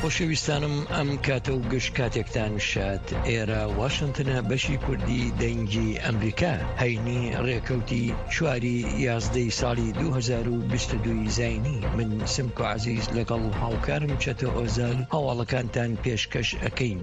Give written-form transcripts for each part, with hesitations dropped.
خۆشەویستانم ئەم کاتە و گشت کاتێکتان شاد ئێرە واشنتنە بەشی کوردی دەنگی ئەمریکا هەینی ڕێکەوتی چواری 11 ساڵی 2022 زاینی من سمکۆ عەزیز لەگەڵ هاوکارم چەتە ئۆزال هەواڵەکانتان پێشکەش ئەکەین.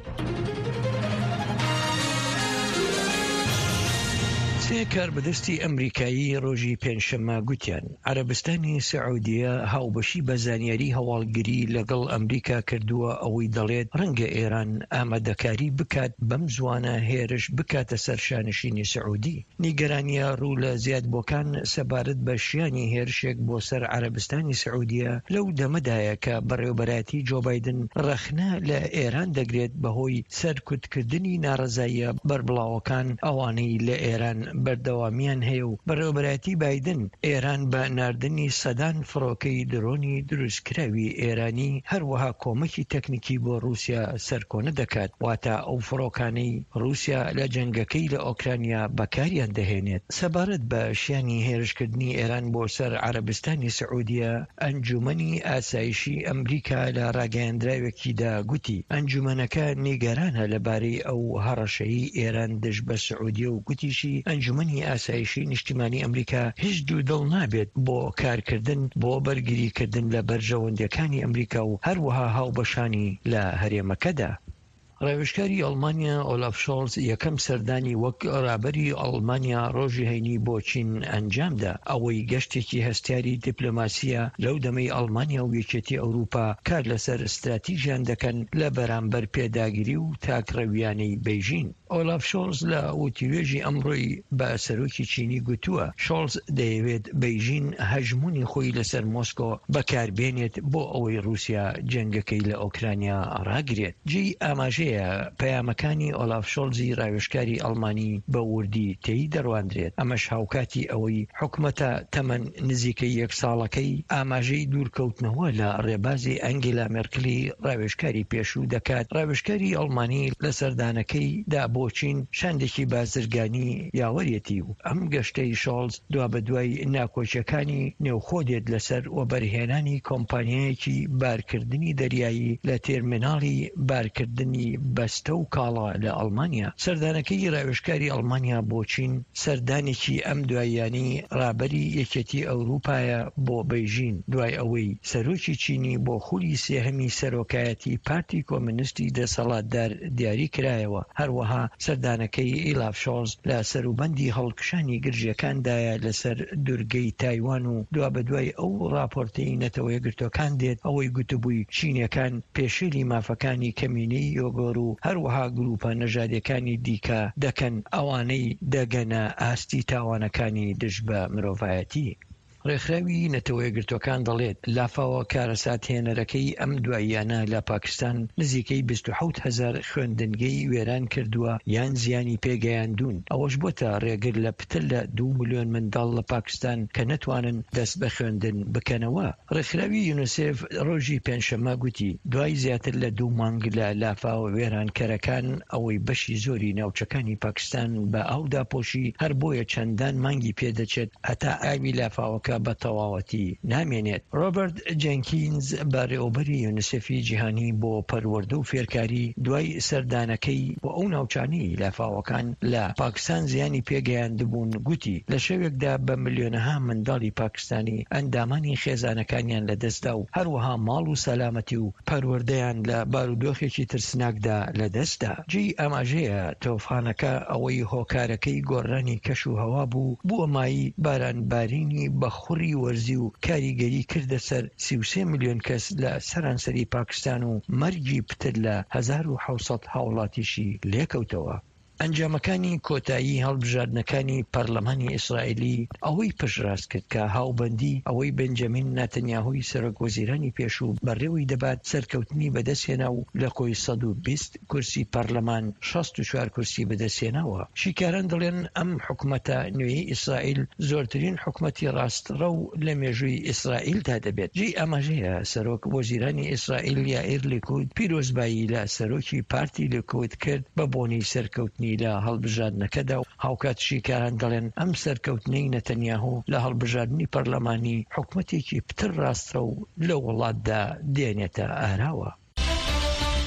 سێ کاربەدەستی ئەمریکایی ڕۆژی پێنجشەممە گوتیان عەرەبستانی سەعودیە هاوبەشی بە زانیاری هەواڵگری لەگەڵ ئەمریکا کردووە ئەوەی دەڵێت ڕەنگە ئێران ئامادەکاری بکات بەم زوانە هێرش بکاتە سەر شانشینی سەعودی. نیگەرانیە ڕوو لە زیادبووەکان سەبارەت بە شیانی هێرشێک بۆ سەر عەرەبستانی سەعودیە لەو دەمەدایە کە بەڕێوەبەراتی جۆ بایدن ڕەخنە لە ئێران دەگرێت بەهۆی سەرکوتکردنی ناڕەزاییە بەربڵاوەکان ئەوانەی لە ئێران بەردەوامیان هەیە و بەڕێوەبەراتی بایدن ئێران بە ناردنی سەدان فڕۆکەی درۆنی دروستکراوی ئێرانی هەروەها کۆمەکی تەکنیکی بۆ رووسیا سەرکۆنە دەکات واتە ئەو فڕۆکانەی رووسیا لە جەنگەکەی لە ئۆکرانیا بەکاریان دەهێنێت. سەبارەت بە شیانی هێرشکردنی ئێران بۆ سەر عەرەبستانی سەعودیە ئەنجومەنی ئاسایشی ئەمریکا لە ڕاگەیاندراوێکیدا گوتی ئەنجومەنەکە نیگەرانە لەبارەی ئەو هەڕەشەی ئێران دژ بە سەعودیە و گوتیشی ئەنجومەنی ئاسایشی نیشتیمانی ئەمریکا هیچ دوودڵ نابێت بۆ کارکردن بۆ بەرگریکردن لە بەرژەوەندەکانی ئەمریکا و هەروەها هاوبەشانی لە هەرێمەکەدا. ڕێوشکاری ئەڵمانیا ئۆلاف شۆڵز یەکەم سەردانی وەک ڕابەری ئەڵمانیا ڕۆژی هەینی بۆ چین ئەنجامدا ئەوەی گەشتێکی هەستیاری دیپلۆماسیە لەو دەمەی ئەڵمانیا و یەکێتی ئەوروپا کار لەسەر استراتیژیان دەکەن لە بەرامبەر پێداگیری و تاکڕەویانەی بەیژین. ئۆلاف شۆڵز لە وتیوێژی ئەمڕۆی بە سەرۆکی چینی گوتووە شۆڵز دەیەوێت بەیژین هەژمونی خۆی لەسەر مۆسکۆ بەکاربێنێت بۆ ئەوەی رووسیا جەنگەکەی لە ئۆکرانیا ڕاگرێت. جێی ئاماژەیە پەیامەکانی ئۆلاف شۆڵزی ڕاوێژکاری ئەڵمانی بە وردی تێی دەڕواندرێت. ئەمەش هاوکاتی ئەوەی حکومەتە تەمەن نزیکەی یەک ساڵەکەی ئاماژەی دوورکەوتنەوە لە ڕێبازی ئەنگێلا مێرکلی ڕاوێژکاری پێشوو دەکات. ڕاوێژکاری ئەڵمانی لە سەردانەکەی دا بۆ چین شاندێکی بازرگانی یاوەرێتی و ئەم گەشتەی شۆڵز دوا بە دوای ناکۆچیەکانی نێوخۆدێت لەسەر وەبەرهێنانی کۆمپانیایەکی بارکردنی دەریایی لە تێرمیناڵی بارکردنی بەستە و کاڵا لە ئەڵمانیا. سەردانەکەی ڕاوێژکاری ئەڵمانیا بۆ چین سەردانێکی ئەم دواییانی ڕابەری یەکێتی ئەوروپایە بۆ بەیژین دوای ئەوەی سەرۆکی چینی بۆ خولی سێهەمی سەرۆکایەتی پارتی کۆمونیستی دەسەڵاتدار دیاری کرایەوە. هەروەها سەردانەکەی ئۆلاف شۆڵز لە سەروبەندی هەڵکشانی گرژیەکاندایە لەسەر دورگەی تایوان و دوا بە دوای ئەو راپۆرتەی نەتەوە یەکگرتوەکان دێت ئەوەی گوتبووی چینیەکان پێشێلی مافەکانی کەمینەی یۆگۆر و هەروەها گروپە نەژادەکانی دیکە دەکەن ئەوانەی دەگەنە ئاستی تاوانەکانی دژ بە مرۆڤایەتی. ڕێکخراوی نەتەوە یەکگرتوەکان دەڵێت لافاوە کارەساتهێنەرەکەی ئەم دواییانە لە پاکستان نزیکەی 27,000 خوێندنگەی وێران کردووە یان زیانی پێگەیاندون. ئەوەش بۆتە ڕێگر لە پتر لە 2 ملیۆن منداڵ لە پاکستان کە نەتوانن دەست بە خوێندن بکەنەوە. ڕێکخراوی یونیسێف ڕۆژی پێنجشەممە گوتی دوای زیاتر لە 2 مانگ لە لافاوە وێرانکەرەکان ئەوەی بەشی زۆری ناوچەکانی پاکستان بە ئاودا پۆشی هەر بۆیە چەندان مانگی پێدەچێت هەتا ئاوی لافاوەکە بە تەواوەتی نامێنێت. ڕۆبرت جەنکینز بەڕێوەبەری یونیسێفی جیهانی بۆ پەروەردە و فێرکاری دوای سەردانەکەی بۆ ئەو ناوچانەی لافاوەکان لە پاکستان زیانی پێگەیاندبوون گوتی لە شەوێکدا بە ملیۆنەها منداڵی پاکستانی ئەندامانی خێزانەکانیان لەدەستدا و هەروەها ماڵ و سەلامەتی و پەروەردەیان لە بارودۆخێکی ترسناکدا لەدەستدا. جێی ئاماژەیە تۆفانەکە ئەوەی هۆکارەکەی گۆڕانی کەش و هەوا بوو بووە مای بارانبارینی بەخوڕی وەرزی و کاریگەری کردە سەر 33 ملیۆن کەس لە سەرانسەری پاکستان و مەرگی پتر لە 1700 هاوڵاتیشی لێکەوتەوە. ئەنجامەکانی کۆتایی هەڵبژاردنەکانی پەرلەمانی ئیسرائیلی ئەوەی پشتڕاست کرد کە هاوبەندی ئەوەی بنجەمین ناتەنیاهوی سەرۆکوەزیرانی پێشوو بەڕێوەی دەبات سەرکەوتنی بەدەستهێنا و لە خۆی 120 کورسی پەرلەمان 64 کورسی بەدەستهێناوە. شیکاران دەڵێن ئەم حکومەتە نوێی ئیسرائیل زۆرترین حکومەتی ڕاستڕە و لە مێژووی ئیسرائیلدا دەبێت. جێی ئاماژەیە سەرۆک وەزیرانی ئیسرائیل یائیر لیکود پیرۆزبایی لە سەرۆکی پارتی لیکود کرد بە بۆنی سەرکەوتنی لە هەڵبژاردنەکەدا و هاوکات شیکاران دەڵێن ئەم سەرکەوتنەی نەتەنیاهو لە هەڵبژاردننی پەرلەمانی حکومەتێکی پتر ڕاسترە و لە وڵاتدا دێنێتە ئاراوە.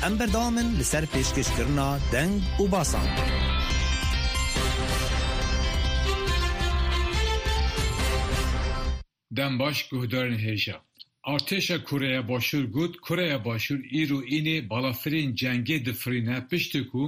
ام بردامن لسر پیشکش کرنا دنگ و باسان. دم باش گهدارن هیجا. ارتش کره باشور گود کره باشور ایرو اینه بالافرین جنگی دفرینه پشت کو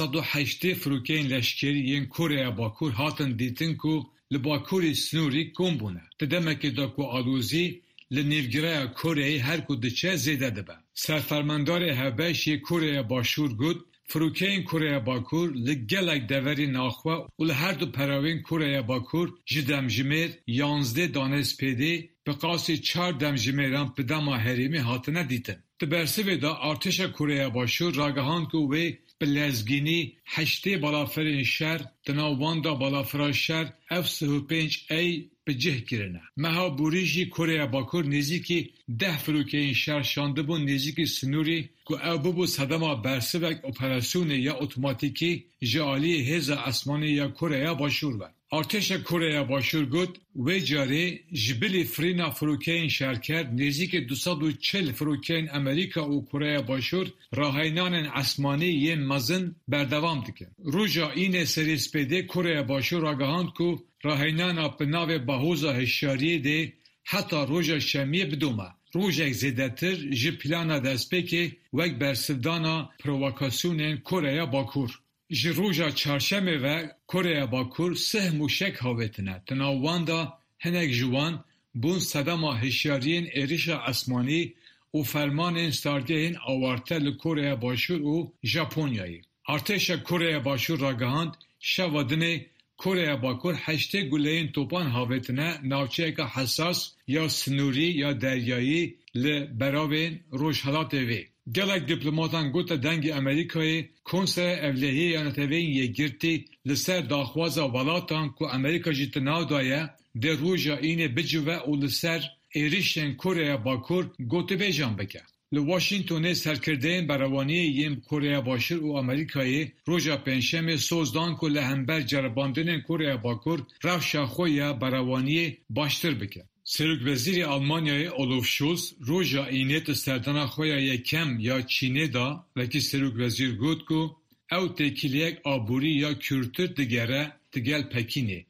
108 فروکین لشکری ین کره باکور هاتن دیتن کو لباکوری سنوری کم بونه. تدمکی دا کو آلوزی لنیوگرای کره هر کو دچه زیده دبه. سرفرماندار هبشی کره باشور گود فروکین کره باکور لگلک دوری ناخوا و لهر دو پراوین کره باکور جدمجمیر 11 دانس پیده به قاسی 4 دمجمیران پدما هریمی هاتنه دیتن. تبرسوی دا ارتش کره باشور راگهان که وی به لزگینی 8 بالافرین شهر تناوان دا بالافرا شهر F-35 ای به جه گیرنه. مها بوریجی کره باکور نزیکی 10 فروکین شهر شانده بون نزیکی سنوری که او ببو صدما برسوک اپراسیون یا اتوماتیکی جالی هزا اسمانی یا کره باشور بر. ارتش کره باشور گود و جاره جبلی فرینا فروکین شرکر نزدیک 240 فروکین امریکا و کره باشور راهینان اسمانی ین مزن بردوام دکن. روژا این سریسپیده کره باشور آگاهاند که راهینان پناو باهوزا هشیاری ده حتی روژا شمیه بدومه. روژک زیدتر جی پلانا دستپیکی وک برسدانا پروواکاسیونین کره باکور. جی روژا چارشمه و کره باکور 3 موشک هاوتنه. تناوان دا هنک جوان بون صدما هشیارین ایریشا اسمانی و فرمان ستارگهین آوارته لکره باشور و ژاپنیایی. ارتش کره باشور راگهاند شوادنه کره باکور 8 گلهین توپان هاوتنه ناوچه که حساس یا سنوری یا دریایی لبراوین روشحالات وی. گلک دیپلماتان گوتا دنگ امریکای کنسر اولهی یا نتوین یگirti لسر داخوازا ولاتان که امریکا جیت ناو دایه در روژا اینه بجوه و لسر ایریشن کره باکور گوته بیجان بکه. لواشنگتون سرکردین براوانی یم کره باشور و امریکای روژا پنجشنبه سوزدان که لهمبر جرباندن کره باکور رفشا خویا براوانی باشتر بکه. سرک وزیر آلمانیای اولوف شولز روژا اینیت سردانا خویا یکم یا چینه دا وکی سرک وزیر گود که او تکیلیک آبوری یا کورتر دگره دگل پکینه.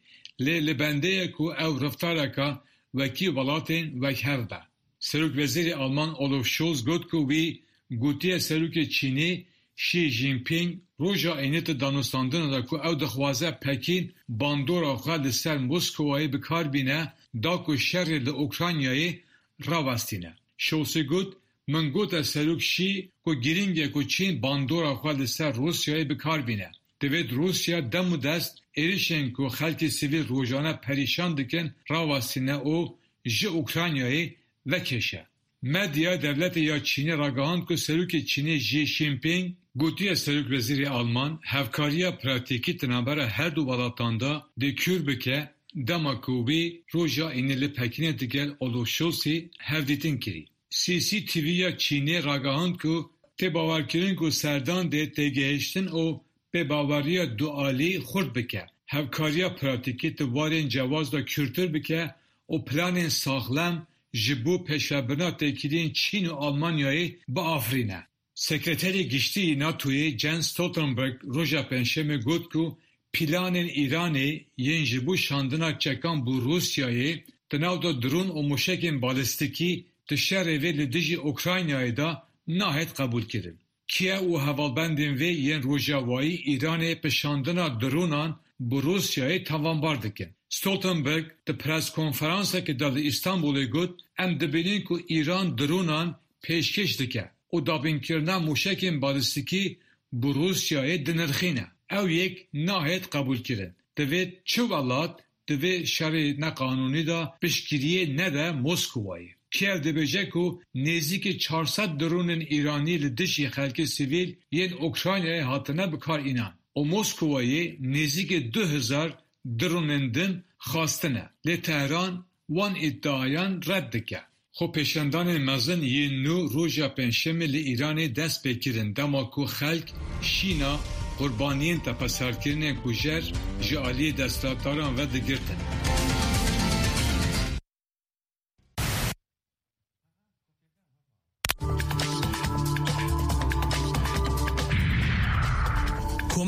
لبنده که او رفتارکا وکی ولاتین وک هفبه. سرک وزیر آلمان اولوف شولز گود که وی گوتی سرک چینی شی جینپینگ روژا اینیت دانستاندن دا که او دخوازه پکین باندورا خواه لسر موسکوایی بکار بینه دا که شر لأوکرانیایی راوستینه. شولز گود من گوت سرک شی که گرینگه که چین باندورا خواه لسر روسیایی بکار بینه. دوید روسیا دم و دست ایریشن که خلک سیویل روزانه پریشان دکن راوستینه و جه اوکرانیایی وکشه. مدیا دولت یا چینی راگهاند که سرک چینی جی جینپینگ گوتی سرک وزیر آلمان هفکاریا پراتیکی تنابر هر دو ولاتاندا دکور بکه دما کوبی روژا اینلی پکینه دگل اولو شولسی هفدیتین کری. سی تی وی یا چینی راگهاند که تی باورکرین که سردان ده تگهشتن و به باوریا دوالی خورد بکه. هفکاریا پراتیکی توارین جواز دا کورتر بکه و پلان ساغلم جبو پیشربنا تکیدین چین و آلمانیایی با آفرینه. سکرتری گشتی ناتوی جنس ستولتنبرگ روژا پنجشنبه گفت که پلان ایرانی ین جبو شاندنا چکان بو روسیایی تناو دا درون و موشکین بالستیکی تشهر وی لدیجی اوکراینایی دا نهایت قبول کرد. کیه و حوالبندین وی ین روژاوایی ایرانی پشاندنا درونان بو روسیایی توانبار دکن. ستولتنبرگ ده پرس کنفرانسه که در استانبول گفت ام دبینین که ایران درونان پیشکش دکه و دابین کرنا موشکین بالستیکی بو روسیای دنرخینه. او یک نهایت قبول کرد. دوید چو ولات دوید شرع نقانونی دا بشگیریه نده موسکوایی. که دبیجه که نزدیک 400 درونن ایرانی لدشی خلک سیویل ین اوکراینای هاتنه بکار اینان. و موسکوایی نزدیک 2000 درونندن خواستنه. لی تهران وان ادعایان رد دکه. خو پیشندان مزن یه نو روژا پنجشنبه لی ایرانی دست بکرن دما کو خلق شینا قربانیین تا پسرکرنه کجر جعالی دستاتاران و دگرتن.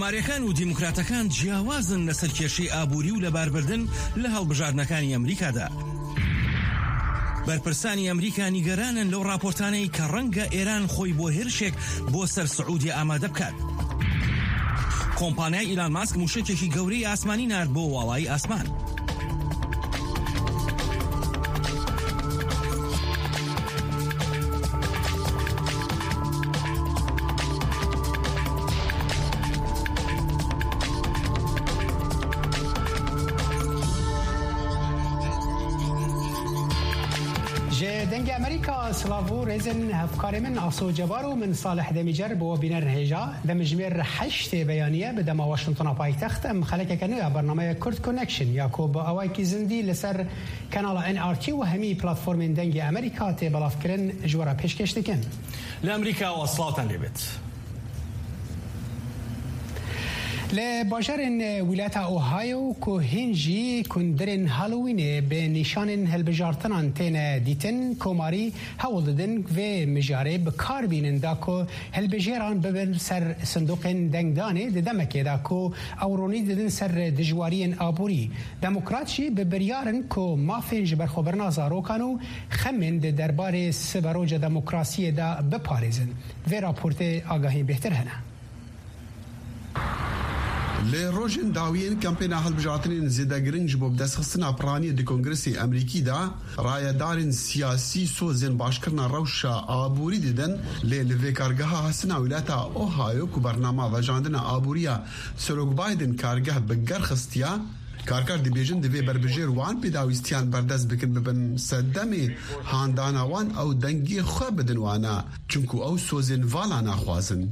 کۆماریەکان و دیموکراتەکان جیاوازن لەسەر کێشەی ئابووری و لەباربردن لە هەڵبژاردنەکانی ئەمریکادا. بەرپرسانی ئەمریکا نیگەرانن لەو راپۆرتانەی کە ڕەنگە ئێران خۆی بۆ هێرشێک بۆ سەر سعودی ئامادە بکات. کۆمپانیای ئیلان ماسک موشکێکی گەورەی ئاسمانی نارد بۆ واڵای ئاسمان. دنگ امریکا سلاوو رزن هفکار من آسو جبارو من صالح دمیجر بو بینر هجا دمجمیر 8 بیانیه به دما واشنطن پایتخت ام خلک کنه برنامه کرد کانکشن یاکوب اوای کی زندی لسر کانال ان ار تی و همی پلتفرم دنگ امریکا ته بلاف کرن جوارا پیشکش دکن لامریکا وصلاتن لبت لباجرن ولایت اوهایو که هنجی کندرن هالووین به نشان هلبجارتنان تین دیتن کماری هول دادن و مجاره به کار بینن دا که هلبجاران ببن سر صندوق دنگدانه دمکه دا که اورونی دادن سر دجوارین آبوری دموکراتشی به بریارن که مافنج برخوبرنا زاروکانو خمن ده درباره سبروج دموکراسی دا بپارزن و راپورت آگاهی بهتر هنه لروجن داوین کمپین هەڵبژارتنên zêdegirin ji bo bidestxistina piraniyê di Kongresê Amerîkî de rayedarên siyasî sozên başkirina rewşa aborî didin lê li vê kargeha hastina wilata Ohio ku bernama vejandina aboriya Serok Biden kargeh bi gerxistiya karkar dibêjin divê berbijêr wan pêdawîstiyan berdest bikin bibin seddemê handana wan ew dengê xwe bidin wana çunku ew sozên vala naxwazin.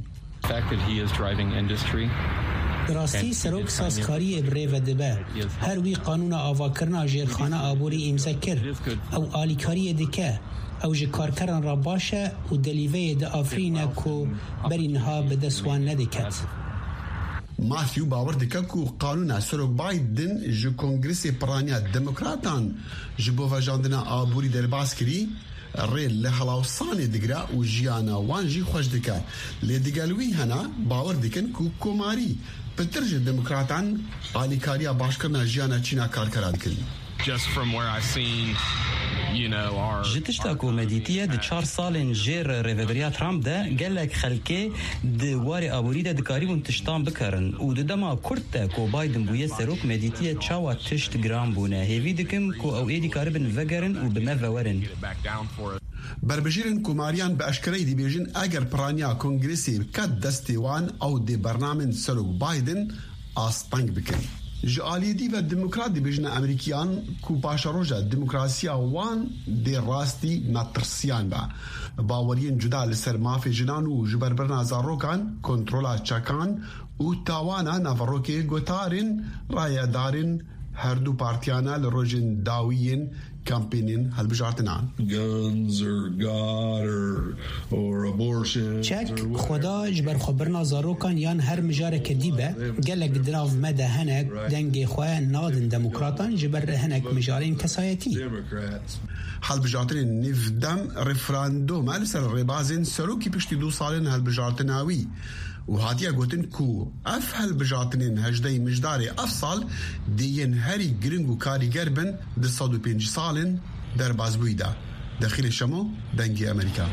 راستی سروک سازکاری ابره و دبه هر وی قانون آواکرنا جیرخانه آبوری امضا کرد او آلیکاری دکه او جه کارکران را باشه و دلیوه ده آفرینه که برینها به دستوان ندکت. ماثیو باور دکه که قانون سروک بایدن جه کنگرس پرانیا دموکراتان جه بو وجاندنا آبوری در باز کری ریل لحلاوسانی دگرا و جیانا وانجی خوش دکه لیدگلوی هنا باور دکن که کماری پترج دموکراتان آلیکاریا باشکرنا جیانا چینا کارکران کن. Just from where I've seen, you know, our جتشتا کو مدیتیه د 4 سالن جیر ریوبریا ترامپ ده گلک خلکه د واری ابوری ده دکاری بون تشتان بکرن و د دما کورت کو بایدن بویه سروک مدیتیه چاوا تشت گرام بونه هیوی دکم کو او ایدی کاربن وگرن و بمورن بربجیرن کماریان به اشکری دی بیجن اگر پرانیا کنگرسی کد دستیوان او دی برنامه سروک بایدن آستنگ بکن. جالیدی و دموکرات دی بیجن امریکیان کو پاشاروجا دموکراسیا وان دی راستی نترسیان با باورین جدا لسر مافی جنان و جبربرنا زاروکان کنترولا چکان و تاوانا نفروکی گوتارین رایدارین هر دو پارتیانا لروجن داویین کمپینین هەڵبژارتنان چک خدا جبر خبرنا زاروکان یان هر مجارک دیبه گلک دراو مده هنک دنگ خواه نادن دموکراتان جبر هنک مجارین کسایتی هەڵبژارتنên nivdem referanduma li ser rêbazên serokî piştî 2 salên hilbijartinawî û hatiye gotin ku ev hilbijartinên hejdeyê mijdarê ev sal dêyên herî giring û karîger bin di 105 salên derbasbûyî de. Dexîlê şemo dengê Amerîka.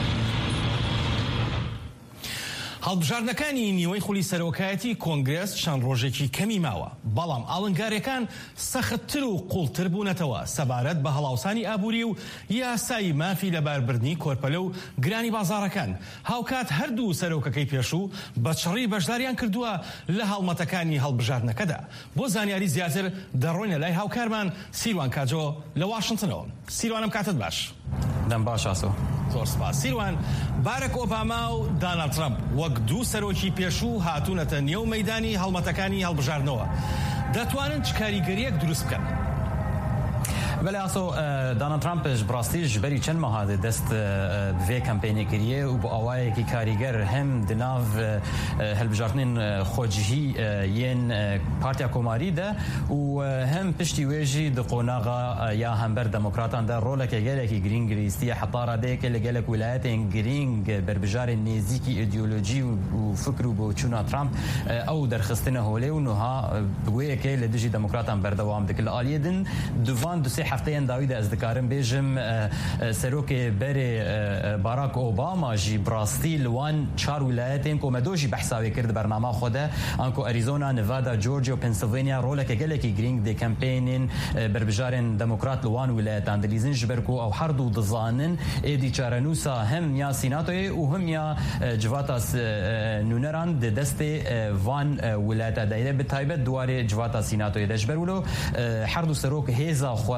هەڵبژاردنەکانی نیوەی خولی سەرۆکایەتی کۆنگرێس چەند ڕۆژێکی کەمی ماوە بەڵام ئاڵنگارەکان سەختتر و قوڵتر بوونەتەوە سەبارەت بە هەڵاوسانی ئابووری و یاسایی مافی لەباربردنی کۆرپەلە و گرانی بازاڕەکان هاوکات هەردوو سەرۆکەکەی پێشوو بە چڕی بەشداریان کردووە لە هەڵمەتەکانی هەڵبژاردنەکەدا. بۆ زانیاری زیاتر دەڕۆینە لای هاوکارمان سیروان کاجۆ لە واشنگتنەوە. سیروانم کاتت باش. دەم باش ئاسۆ. زۆر سپاس. سیروان بارەک ئۆباما و دانالد ترامپ وەک دوو سەرۆکی پێشوو هاتوونەتە نێو مەیدانی هەڵمەتەکانی هەڵبژاردنەوە. دەتوانن چ کاریگەریەک دروست بکەن؟ بله اسو دانالد ترامپ براستی جبری چند ماه دست به کمپینی کریه و با آوای کی کاریگر هم دناو هلبجارتنین خوجهی ین پارتیا کوماری ده و هم پشتی ویجی د قوناغا یا هم بر دموکراتان ده رولک گلکی گرینگ ریستی حطاره ده که لگلک ولایت گرینگ بربجار نزیکی ایدئولوژی و فکر و بوچونا ترامپ او درخستنه هولی و نها بگویه که لدیجی دموکراتان بردوام دکل آلیدن دوان دو سه هفته داوید از دکارم بیجم سروک بر باراک اوباما جی براستی لوان چار ولایتین کو مدوجی بحثاوی کرد برنامه خوده انکو اریزونا نوادا جورجیا پنسیلوانیا رولک گلکی گرینگ دی کمپینین بربجارن دموکرات لوان ولایتان دلیزن جبرکو او حردو دزانن ایدی چارنوسا هم یا سیناتوی و هم یا جواتاس نونران د دست وان ولایت دایره به تایبت دواره جواتا سیناتوی دجبرولو حردو سروک هیزا خو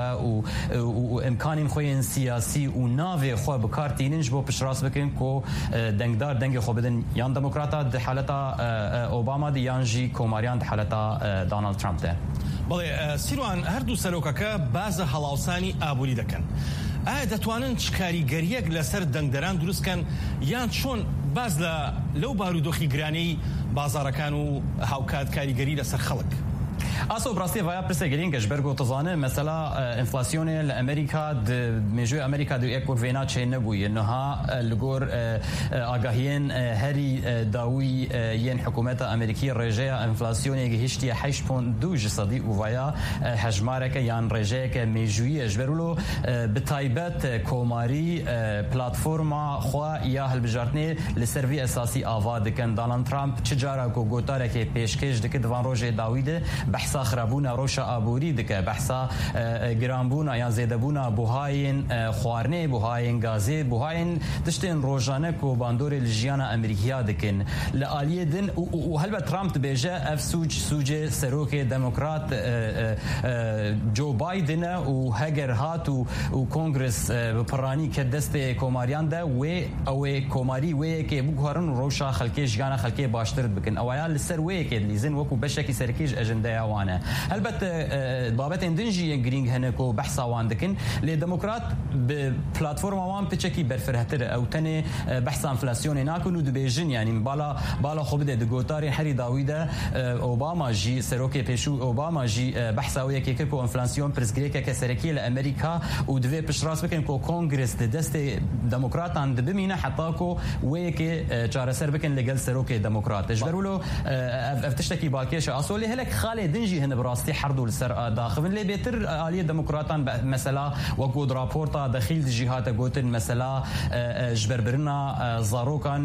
و امکان خوین سیاسی و ناو خو بکارتینج بو پشراس بکن کو دنگدار دنگ خو بدن یان دموکراتا د حالتا اوباما دی یانجی کوماریان د حالتا دونالد ترامپ ده بله سیروان هر دو سروکاکا باز هلاوسانی آبوری دکن ئایا دەتوانن چ کاریگەریەک لەسەر دەنگدەران دروستکەن یان چۆن باز لەو بارودۆخی گرانەی بازارەکان و هاوکات کاریگەری لەسەر خەڵک اسو براستی ویا پرسه گرین گشبرگو تزانه مثلا انفلاسیون الامریکا د میجو امریکا د یک وینا چه نبوی انها لګور اگاهین هری داوی ین حکومت امریکی رجه انفلاسیون هشتی 8.2% و ویا حجمارک یان رجه که میجوی جبرلو به تایبت کوماری پلتفرما خو یا هلبجارتنی لسروی اساسی آواد کن دونالد ترامپ چجارا کو گوتاره که پیشکش دک دوان روج داویده بحثا خرابونا روشا آبوری دکه بحثا گرانبونا یا زیدبونا بوهاین خوارنه بوهاین گازی بوهاین دشتین روزانه کو باندور الجیانا امریکیا دکن لآلیه دن و هلبت ترامپ بیجه اف سوج سروک دموکرات جو بایدن و هگر هات و کنگرس پرانی که دست کوماریان ده و او کوماری و که بگوهرن روشا خلکی جیانا خلکی باشتر بکن اویا لسر و که لیزن وکو بشکی سرکیج اجنده وانا البته بابت اندنجی گرینگ هنکو بحثا وان دکن لی دموکرات بپلاتفورم وان پچکی برفرهتر او تنه بحثا انفلاسیون ناکن و دبیجن یعنی بالا خوب ده گوتاری هری داویده اوباما جی سروک پیشو اوباما جی بحثا و یکی کو انفلاسیون پرزگریکه که سرکی لامریکا و دوی پشراس بکن کو کنگرس ده دست دموکراتان ده بمینه حتی کو و یکی چاره سر بکن لگل سروک دموکرات جبرولو افتشتکی باکیش اصولی هلک خاله دنجی هن براستی حردو لسر داخل لي بيتر آلية دموكراتان مثلا وقود رابورتا دخيل جهات قوتن مثلا جبربرنا زاروكان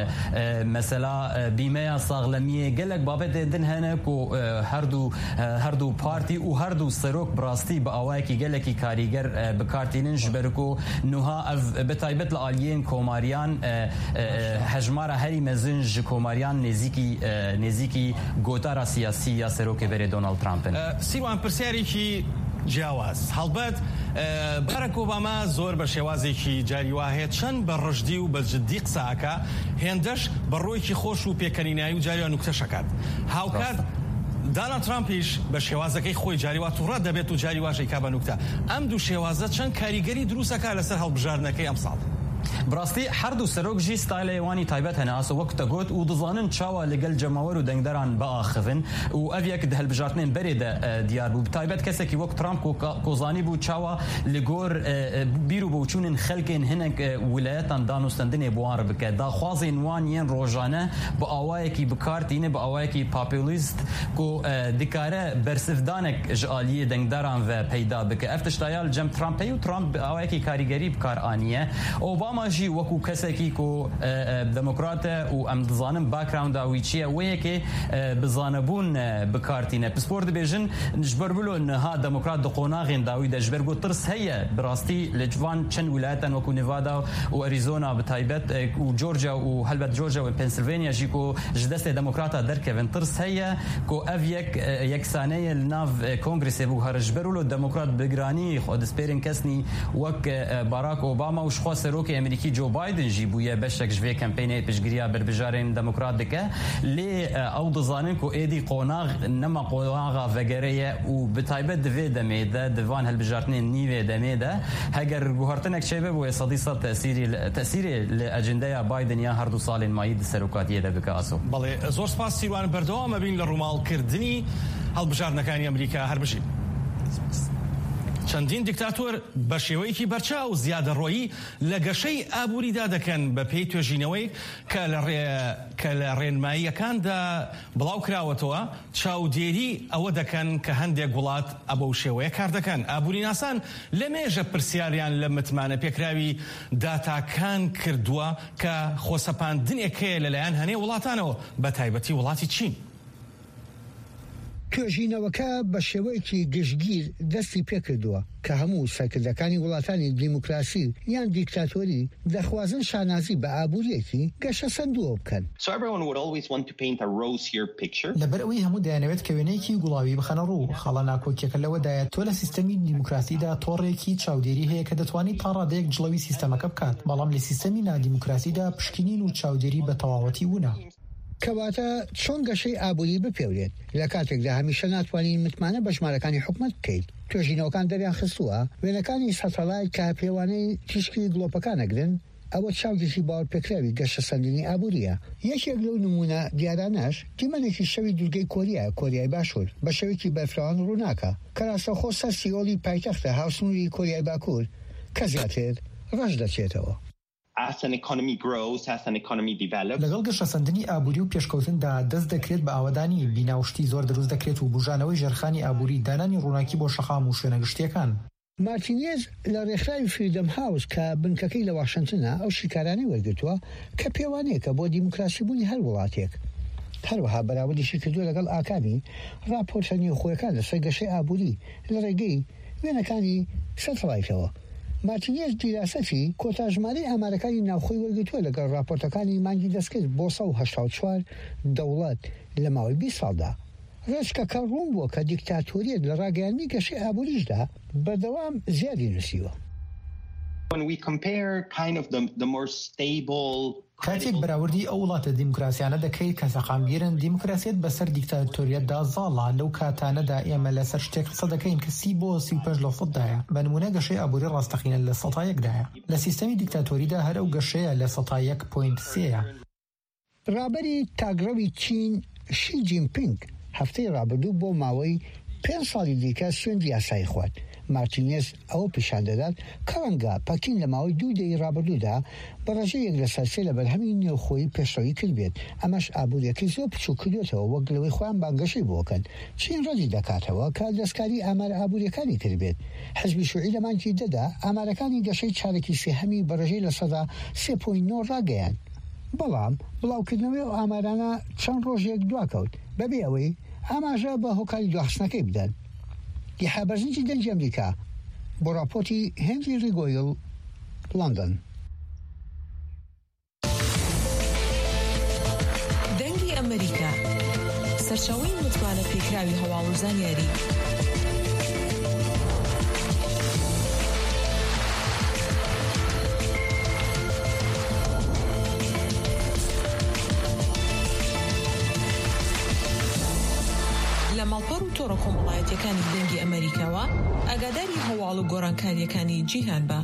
مثلا بيميا صاغلمية قالك بابت دن هناكو هردو بارتي و هردو سروك براستي بأواكي قالكي كاريگر بكارتينن جبركو نوها بتايبت الآليين كوماريان حجمارا هري مزنج كوماريان نزيكي قوتارا سياسية سروك بری دونالد ترامپ سیروان پرسیارێکی جیاواز هەڵبەت باراک ئۆباما زۆر بە شێوازێکی جاریواهەیە چەند بە ڕژدی و بە جددی قساکە هێندەش بە ڕۆیکی خۆش و پێکەنینایی و جاریوان نوکتەشەکات هاوکات دونالد ترامپیش بە شێوازەکەی خۆی جاریوا تووڕە دەبێت و جاریواژەی کا بە نوکتە ئەم دوو شێوازە چەند کاریگەری دروستەکە لەسەر هەڵبژاردنەکەی ئەم ساڵ براستی هردو سروک جی ستایل وانی تایبت هنه اسو وقت گوت و دزانن چاوا لگل جماور و دنگدران با آخفن و اویک ده هلبجارتنین برید دیار بو تایبت کسی که وقت ترامپ کوزانی بو چاوا لگور بیرو بوچونن خلکن هنک ولایتان دانوستندن بوار بکه دا خوازین وانین روزانه با آوایکی بکارتینه با آوایکی پاپولیست کو دکاره برسفدانک جالی دنگدران و پیدا بکه افتشتایال جم ترامپی و ترامپ آوایکی کاریگری بکار آنیه اوباما جی وکو کسی کو دموکرات و ام دزانم باکراوند اوی چیه وی که بزانبون بکارتینه پسپورت بیژن جبر بلو نه دموکرات دقوناغین داوی دجبر گو ترس هيا براستی لجوان چن ولایتن وکو نوادا و اریزونا بتایبت و جورجیا و هلبت جورجیا و پنسیلوانیا جی کو جدست دموکراتا درکوین ترس هيا کو اف یک سانه لناف کنگرس بو هرجبر بلو دموکرات بگرانی خود سپیرن کسنی وک باراک اوباما و شخوا سروک امریکی جو بایدن جی بویه بشک جوی کمپینی پشگیریا بربجارین دموکرات دکه لی او دزانن کو ایدی قوناغ نما قوناغا وگریه و بتایبت دوی دمیده دوان هلبجارتنی نیوی دمیده هگر گوهرتنک چه بو صدیصه تأثیری لاجنده بایدن یا هر دو سال ماید سروکاتیه ده بکاسو بله زور سپاس سیروان بردوام بین لرومال کردنی هەڵبژاردنەکانی ئەمریکا هەر بژین. چەندین دیکتاتۆر بە شێوەیەکی بەرچاو زیادەڕۆیی لە گەشەی ئابووریدا دەکەن بە پێی توێژینەوەی کە لە ڕێنماییەکاندا بڵاو کراوەتەوە چاودێری ئەوە دەکەن کە هەندێک وڵات ئەبە و شێوەیە کار دەکەن. ئابووری ناسان لە مێژە پرسیاریان لە متمانە پێکراوی داتاکان کردووە کە خۆسەپاندنێکەیە لەلایەن هەنێ وڵاتانەوە بە تایبەتی وڵاتی چین. توێژینەوەکە بە شێوەیەکی گشتگیر دەستی پێکردووە کە هەموو سەرکردەکانی وڵاتانی دیموکراسی یان دیکتاتۆری دەخوازن شانازی بە ئابووریەکی گەشە سندووە بکەن. لەبەر ئەوەی هەموو دەیانەوێت کە وێنەیەکی گوڵاوی بخەنە ڕوو خاڵە ناکۆکیەکە لەوەدایە تۆ لە سیستەمی دیموکراسیدا تۆڕێکی چاودێری هەیە کە دەتوانێت تا ڕادەیەک جڵەوی سیستەمەکە بکات، بەڵام لە سیستەمی نادیموکراسیدا پشکنین و چاودێری بە تەواوەتی وونە. کەواتە چۆن گەشەی ئابووری بپێورێت لە کاتێکدا هەمیشە ناتوانین متمانە بە ژمارەکانی حکومەت بکەیت. توێژینەوەکان دەریان خستووە وێنەکانی سەتەلایت کە پێوانەی تیشکی گڵۆپەکان ئەگرن ئەوە چاودێکی باوەڕپێکراوی گەشە سەردنی ئابووریە. یەکێک لەو نمونە دیارانەش دیمەنێکی شەوی دوورگەی کۆریای باشوور بە شەوێکی بەرفراوان ڕووناکە کە ڕاستەوخۆ سەر سیۆڵی پایتەختە هاوسنووری کۆریای باکوور کە زیاتر ڕەش دەچێتەوە. لەگەڵ گەشەسەندنی ئابووری و پێشکەوتندا دەست دەکرێت بە ئاوادانی بیناوشتی زۆر دروست دەکرێت و بژانەوەی ژێرخانی ئابووری دانانی ڕووناکی بۆ شەقام و شوێنە گشتیەکان. مارتینێز لە ڕێکخراوی فریدەم هاوس کە بنکەکەی لە واشنگتنە ئەو شیکارانەی وەرگرتووە کە پێوانەیەکە بۆ دیموکراسی بوونی هەر وڵاتێک. هەروەها بەراوردیشی کردووە لەگەڵ ئاکامی راپۆرتە نێوخۆیەکان لەسەر گەشەی ئابووری لە ڕێگەی وێنەکانی سەتەلایتەوە. مارتینێز دیراسەتی کۆتاژمارەی ئامارەکانی ناوخۆی وەرگرتووە لەگەڵ راپۆرتەکانی مانگی دەستکرد بۆ 184 دەوڵەت لە ماوەی 20 ساڵدا. ڕێچکەکە ڕوون بووە کە دیکتاتۆریەت لە ڕاگەیاندنی گەشەی ئابووریشدا بەردەوام زیادی نووسیوە. کاتێک بەراوردی ئەو وڵاتە دیموکراسیانە دەکەیت کە سەقامگیرن، دیموکراسیەت بەسەر دیکتاتۆریەتدا زاڵە. لەو کاتانەدا ئێمە لەسەر شتێک قسە دەکەین کە 30 بۆ 35%دایە. بە نمونە گەشەی ئابووری ڕاستەقینە لە 100%دایە. لە سیستەمی دیکتاتۆریدا هەر ئەو گەشەیە لە 101.3. ڕابەری تاگڕەوی چین شی جینپینگ هەفتەی ڕابردوو بۆ ماوەی 5 ساڵی دیکە سوێندی یاسایی خوارد. مارتینێز ئەوە پیشان دەدات کە ڕەنگە پەکین لە ماوەی 2 دەی ڕابردوودا بە ڕێژەیەک لە سەرسێ لە بەرهەمی نێوخۆیی پێشڕەوی کرد بێت. ئەمەش ئابووریەکەی زۆر بچوو کردوێتەوە وەک لەوەی خۆیان بانگەشەی بۆکەن. چین ڕەدی دەکاتەوە کە دەستکاری ئامارە ئابووریەکانی کرد بێت. حزبی شوعی لە مانگی دەدا ئامارەکانی گەشەی چارەکی سێهەمی بە ڕێژەی لە 3.9 ڕاگەیان. بەڵام بڵاوکردنەوەی ئەو ئامارانە چەند ڕۆژێک دواکەوت بەبێ ئەوەی ئاماژە بە هۆکاری دواخستنەکەی بدەن. یحابەرزنجی دەنجی ئەمریکا بۆ راپۆرتی هێنری ریگۆیل لندن. دەنگی ئەمریکا سەرچاوەی متمانە پێکراوی هەواڵ و زانیاری. ماڵپەڕ و تۆڕە کۆمەڵایەتیەکانی دەنگی ئەمریکاوە ئاگاداری هەواڵ و گۆڕانکاریەکانی جیهان بە.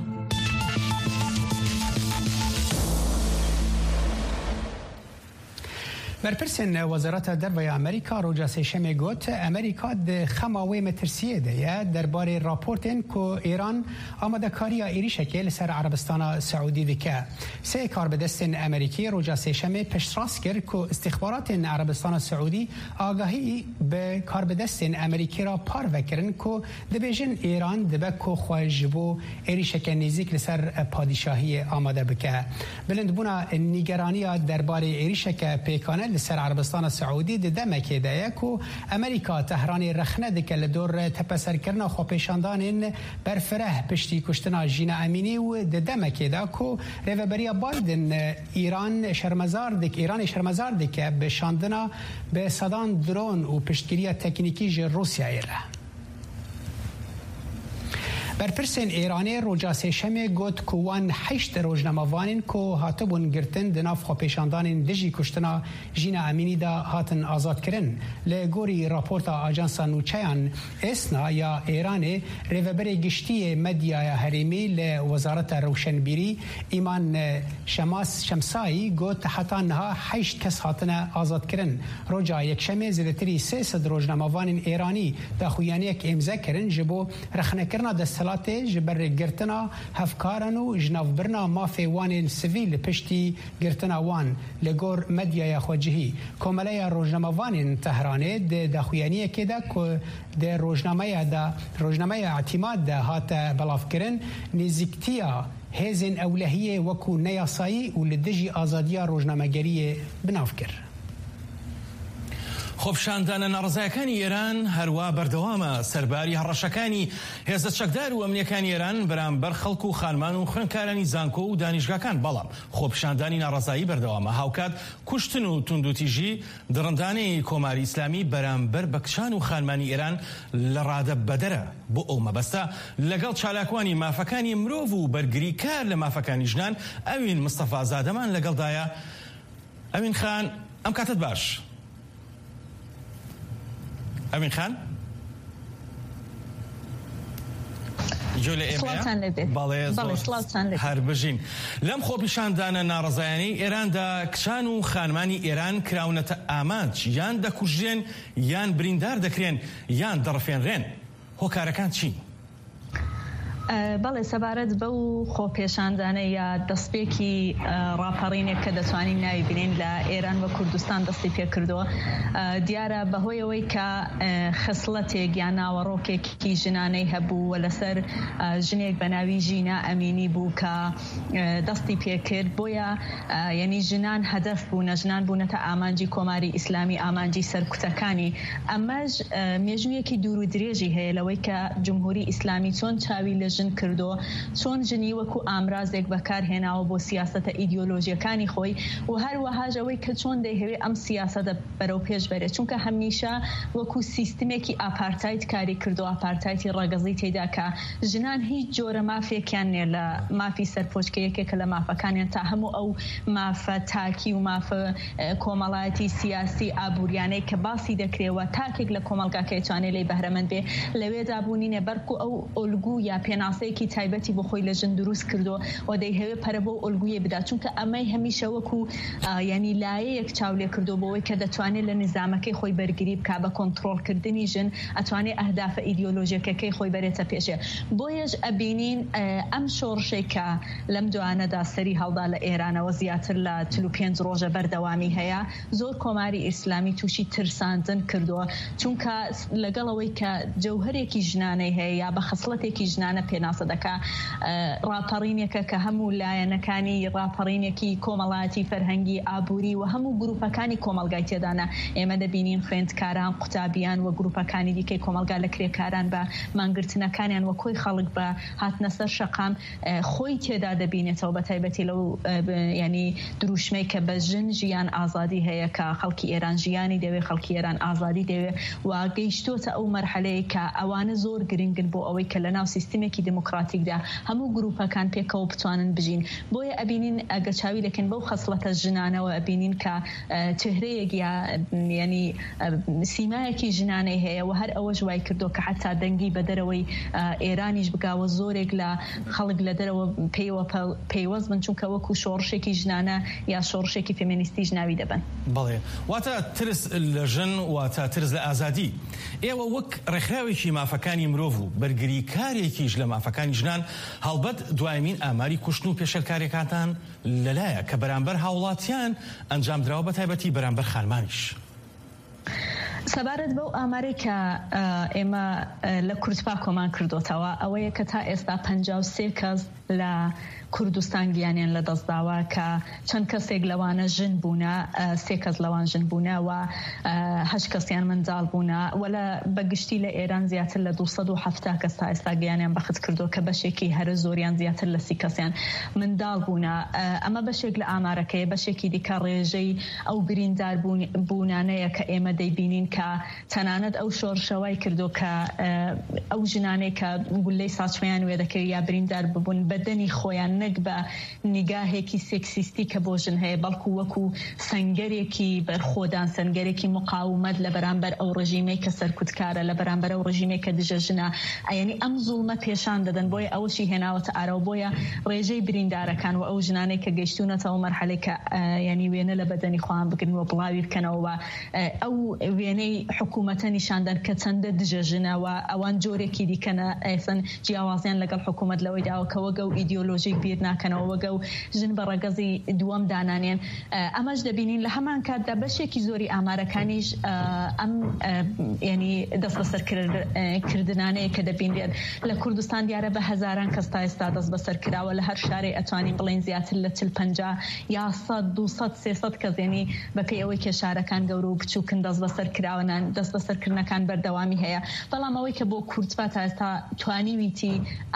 بەرپرسێن وەزارەتە دەربەی ئەمریکا ڕۆژە سێشەمێ گوت ئەمریکا دخەماوێ مەترسیەدەیە دەربارەی راپۆرتێن کۆ ئێران ئامادەکاریە عێریشەکێ لەسەر عەرەبستانە سەعودی دکە. سێ کاربەدەستên ئەمریکی ڕۆژە سێشەمێ پشتڕاست کرد کۆ استیخباراتên عەرەبستانە سەعودی ئاگاهی بە کاربەدەستên ئەمریکی را پارڤەکردن کۆ دەبێژن ئێران دەبە کۆ خۆش بۆ عێریشەکە نزیک لەسەر پادیشاهی ئامادە بکە. بلندبوونا نیگەرانیە دەربارەی عێریشەکە پێکانە لسر عربستان سعودی د دمکیدایه کو امریکا تهران رخنه دکه لدور تپسرکرنا خو پیشاندانین برفره پشتی کشتنا جینا امینی و د دمکیدا کو ریوبریا بایدن ایران شرمزار دکه به شاندنا به صدان درون و پشتگیری تکنیکی ج روسیه ایره. بەرپرسên ئێرانê roja sêşemê got ku wan 8 rojnamavanên ku hatibûn girtin di nav xwepêşandanên dijî kuştina Jîna Emînî da hatin azadkirin. Li gorî raporta Ajansa Nûçeyan Esna ya Îranê rêveberê giştiyê medyaya herêmî li Wezareta Rewşenbîrî İman Şemsayî got heta niha 8 kes hatine azadkirin. Roja yekşemê zêdetirî 300 rojnamavanên Îranî daxuyaniyek imza kirin ji bo rexnekirina desthilatê ji ber girtina hevkaran û ji navbirina mafê wanên sivîl li piştî girtina wan li gor medyaya xwe cihî. Komeleya rojnamavanên Tehranê di daxuyaniyekê de ku di rojnameya Etimad de hate belavkirin nêzîktiya hêzên ewlehiyê wekû neyasayî û li dijî azadiya rojnamegeriyê binav kir. خۆپیشاندانە ناڕزایەکانی ئێران هەروە بەردەوامە سەرباری هەڕەشەکانی هێزە چەکدار و ئەمنیەکانی ئێران بەرامبەر خەڵک و خانمان و خوێندکارانی زانکۆ و دانیشگاکان بەڵام خۆپیشاندانی ناڕزایی بەردەوامە هاوکات کوشتن و توندوتیژی دڕندانەی کۆماری ئیسلامی بەرامبەر بە کچان و خانمانی ئێران لە ڕادە بەدەرە بۆ ئەو مەبەستە لەگەڵ چالاکوانی مافەکانی مرۆڤ و بەرگری کار لە مافەکانی ژنان ئەوین مستەفا زادەمان لەگەڵدایە. ئەوین خان ئەم کاتت باش. ئەمین خان هەر بژین لەم خۆپیشاندانە ناڕزایانی ئێراندا کچان و خانمانی ئێران کراونەتە ئامانج یان دەکوژێن یان بریندار دەکرێن یان دەڕفێنرێن. هۆکارەکان چی؟ بەڵێ سەبارەت بەو خۆپێشاندانە یا دەستپێکی ڕاپەڕینێک کە دەتوانین ناوی بینین لە ئێران و کوردستان دەستی پێکردووە دیارە بەهۆیەوەی کە خصلەتێک یان ناوەڕۆکێکی ژنانەی هەبوو و لەسەر ژنێک بە ناوی ژینا ئەمینی بوو کە دەستی پێکرد بۆیە یعنی ژنان هەدەف بوونە ژنان بوونەتە ئامانجی کۆماری ئیسلامی ئامانجی سەرکوتەکانی. ئەمەش مێژوویەکی دوور و درێژی هەیە لەوەی کە جمهوری ئیسلامی چۆن چاوی لە ژن کردو چۆن ژنی وەکو ئامرازێک بەکارهێناوە بۆ سیاسەتە ئیدیۆلۆژیەکانی خۆی و هەروەهاش ئەوەی کە چۆن دەیهەوێت ئەم سیاسەتە بەرەو پێش بەرێت چونکە هەمیشە وەکو سیستمێکی ئاپارتایت کاری کردو ئاپارتایتی ڕەگەزی تێدا کە ژنان هیچ جۆرە مافێکیان نیە لە مافی سەرپۆچکەیەکێکە لە مافەکانیان تا هەموو ئەو مافە تاکی و مافە کۆمەڵایەتی سیاسی ئابوووریانەی کە باسی دەکرێەوە تاکێک لە کۆمەلگاکە توانێت لی بەهرەمەند بێ لەوێدا بوونینێ بەرکو ئەو ئۆلگو یا پێناسەیەکی تایبەتی بۆ خۆی لە ژن دروست کردو و دەیهەوێت پەرە بۆ ئۆلگویە بدات چونکە ئەمەی هەمیشە وەکو ینی لایەیەک چاولێ کردو بۆەوەی کە دەتوانێت لە نظامەکەی خۆی بەرگری بکا بە کۆنتڕۆڵکردنی ژن ئەتوانێت ئەهدافە ئیدیۆلۆژیەکەکەی خۆی بەرێتە پێشێ. بۆیەش ئەبینین ئەم شۆڕشەی کە لەم دوانەدا سەری هەڵدا لە ئێرانەوە زیاتر لە 45 ڕۆژە بەردەوامی هەیە زۆر کۆماری ئیسلامی تووشی ترساندن کردووە چونکە لەگەڵەوەی کە جەوهرێکی ژنانەی هەیە یا بە خەسڵەتێکی ژنانە پێناسە دەکا ڕاپەڕینێکە کە هەموو لایەنەکانی ڕاپەڕینێکی کۆمەڵایەتی فەرهەنگی ئابووری و هەموو گروپەکانی کۆمەلگای تێدانە ئێمە دەبینین خوێندکاران قوتابیان و گروپەکانی دیکەی کۆمەلگا لە کرێکاران بە مانگرتنەکانیان وە کۆی خەڵک بە هاتنە سەر شەقام خۆی تێدا دەبینێتەوە بە تایبەتی لەو ینی دروشمەی کە بە ژن ژیان ئازادی هەیە کە خەڵکی ئێران ژیانی دەوێت خەڵکی ئێران ئازادی دەوێت و گەیشتۆتە ئەو مەرحەلەیە کە ئەوانە زۆر گرنگن بۆ ئەوەی کە لە ناو سیستمێکی دموکراتیکدا هەموو گروپەکان پێکەوە بتوانن بژین. بۆیە ئەبینین ئەگە چاوی دەکەن بەو خەسڵەتە ژنانەوە ئەبینین کە چهرەیەک ینی سیمایەکی ژنانەی هەیە و هەر ئەوەش وای کردو کە حتا دەنگی بە دەرەوەی ئێرانیش بگاوە زۆرێک لە خەڵک لە دەرەوە پەیوەست بن چونکە وەکو شۆڕشێکی ژنانە یا شۆڕشێکی فێمینیستی ژناوی دەبن. بەڵێ واتە ترس لە ژن واتە ترس لە ئازادی. ئێوە وەک ڕێکخراوێکی مافەکانی مرۆڤ و بەرگری کارێکیش لە مافەکانی ژنان هەڵبەت دوایمین ئاماری کوشتن و پێشەلکاریەکانتان لەلایە کە بەرامبەر هاوڵاتیان ئەنجام درراوە بە تایبەتی بەرامبەر خانمانیش. سەبارەت بەو ئامارێک کە ئێمە لە کورتپا کۆمان کردوتەوە ئەوەیە کە تا ئێستا 53 کەس لە کوردستان گیانیان لە دەستداوە کە چەند کەسێک لەوانە ژن بوونە، 3 کەس لەوان ژن بوونە و 8 کەسیان منداڵ بوونە وەلە بەگشتی لە ئێران زیاتر لە 270 کەس تا ئێستا گیانیان بەخت کردو کە بەشێکی هەرە زۆریان زیاتر لە 30 کەسیان منداڵ بوونە. ئەمە بەشێک لە ئامارەکەی، بەشێکی دیکە ڕێژەی ئەو بریندار بوونانەیە کە ئێمە دەیبینین کە تەنانەت ئەو شۆڕشەوای کردو کە ئەو ژنانەی کە گولەی ساچمەیان وێ دەکرد یا بریندار ببوون بەدەنی خۆیان نەک بە نیگاهێکی سێکسیستی کە بۆ ژن هەیە، بەڵکو وەکو سەنگەرێکی بەرخۆدان، سەنگەرێکی مقاومەت لە بەرامبەر ئەو ڕژیمەی کە سەرکوتکارە، لە بەرامبەر ئەو ڕژیمەی کە دژە ژنە، یعنی ئەم زوڵمە پێشان دەدەن. بۆیە ئەوەشی هێناوەتە ئارەوە، بۆیە ڕێژەی بریندارەکان و ئەو ژنانەی کە گەیشتونەتەوە مەرحەلەی کە ینی وێنە لە بەدەنی خۆیان بگرن و بڵاوی بکەنەوە، ئەو وێنەی حکوومەتە نیشاندان کە چەندە دژە ژنەوە، ئەوان جۆرێکی دیکەنە ئێسن جیاوازیان لەگەڵ حکوومەت لەوەی داوە کە وەگە و ئیدیۆلۆژیک بیر ناکەنەوە، وەگە و ژن بە ڕەگەزی دووەم دانانێن. ئەمەش دەبینین لە هەمان کاتدا بەشێکی زۆری ئامارەکانیش ئەم ینی دەست بەسەرکردنانەیە کە دەبینێت لە کوردستان دیارە بە هەزاران کەس تا ئێستا دەست بەسەر کراوە، لە هەر شارێ ئەتوانین بڵێن زیاتر لە 40-50 یا 100-200-300 کەس، ینی بەپێی ئەوەی کە شارەکان گەورە و بچووکن دەست بەسەر کراوەنان، دەست بەسەرکردنەکان بەردەوامی هەیە. بەڵام ئەوەی کە بۆ کوردبا تا ئێستا توانیویتی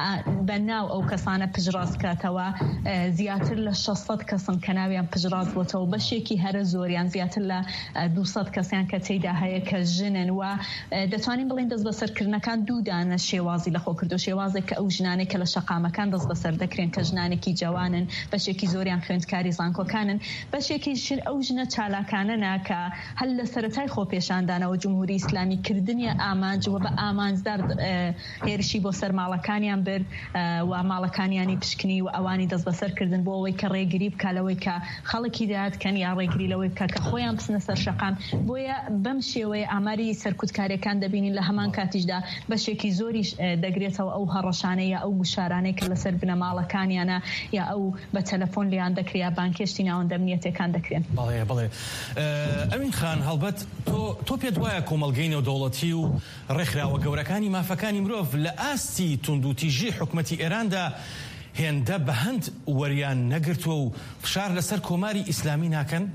بەناو ئەو کەسانە پژڕاست کاتەوە زیاتر لە 600 کەسن کە ناویان پژڕاست بۆتەوە، بەشێکی هەرە زۆریان زیاتر لە 200 کەسیان کە تێیدا هەیە کە ژنن. و دەتوانین بڵین دەست بەسەرکردنەکان دوودانە شێوازی لەخۆ کردو، شێوازێک کە ئەو ژنانێک کە لە شەقامەکان دەست بەسەر دەکرێن کە ژنانێکی جوانن، بەشێکی زۆریان خوێندکاری زانکۆکانن، بەشێکی ئەو ژنە چالاکانە ناکە هەل لە سەرەتای خۆپێشاندانەوە جمهوری ئیسلامی کردنی ئامانج و بە ئامانجدار هێرشی بۆ سەر ماڵەکانیان برد و ماڵەکانیانی پشکنی و ئەوانی دەست بەسەرکردن بۆ ئەوەی کە ڕێگری بکالەوەی کە خەڵکی داهاتکەن یا ڕێگری لەوەی بکە کە خۆیان بچنە سەر شەقام. بۆیە بەم شێوەیە ئاماری سەرکوتکاریەکان دەبینین لە هەمان کاتیشدا بەشێکی زۆری دەگرێتەوە ئەو هەڕەشانەی یا ئەو گوشارانەی کە لەسەر بنە ماڵەکانیانە یا ئەو بە تەلەفۆن لیان دەکرێت یا بانکێشتی ناوەندە ئەمنیەتەکان دەکرێن. بەڵێ ئەمین خان هەڵبەت تۆ پێت وایە کۆمەڵگەی نێودەوڵەتی و ڕێکخراوە گەورەکانی مافەکانی مرۆڤ لە ئاستی توندوتیژی حکومەتی ئێراندا هێندە بە هەند وەریان نەگرتووە و فشار لەسەر کۆماری ئیسلامی ناکەن؟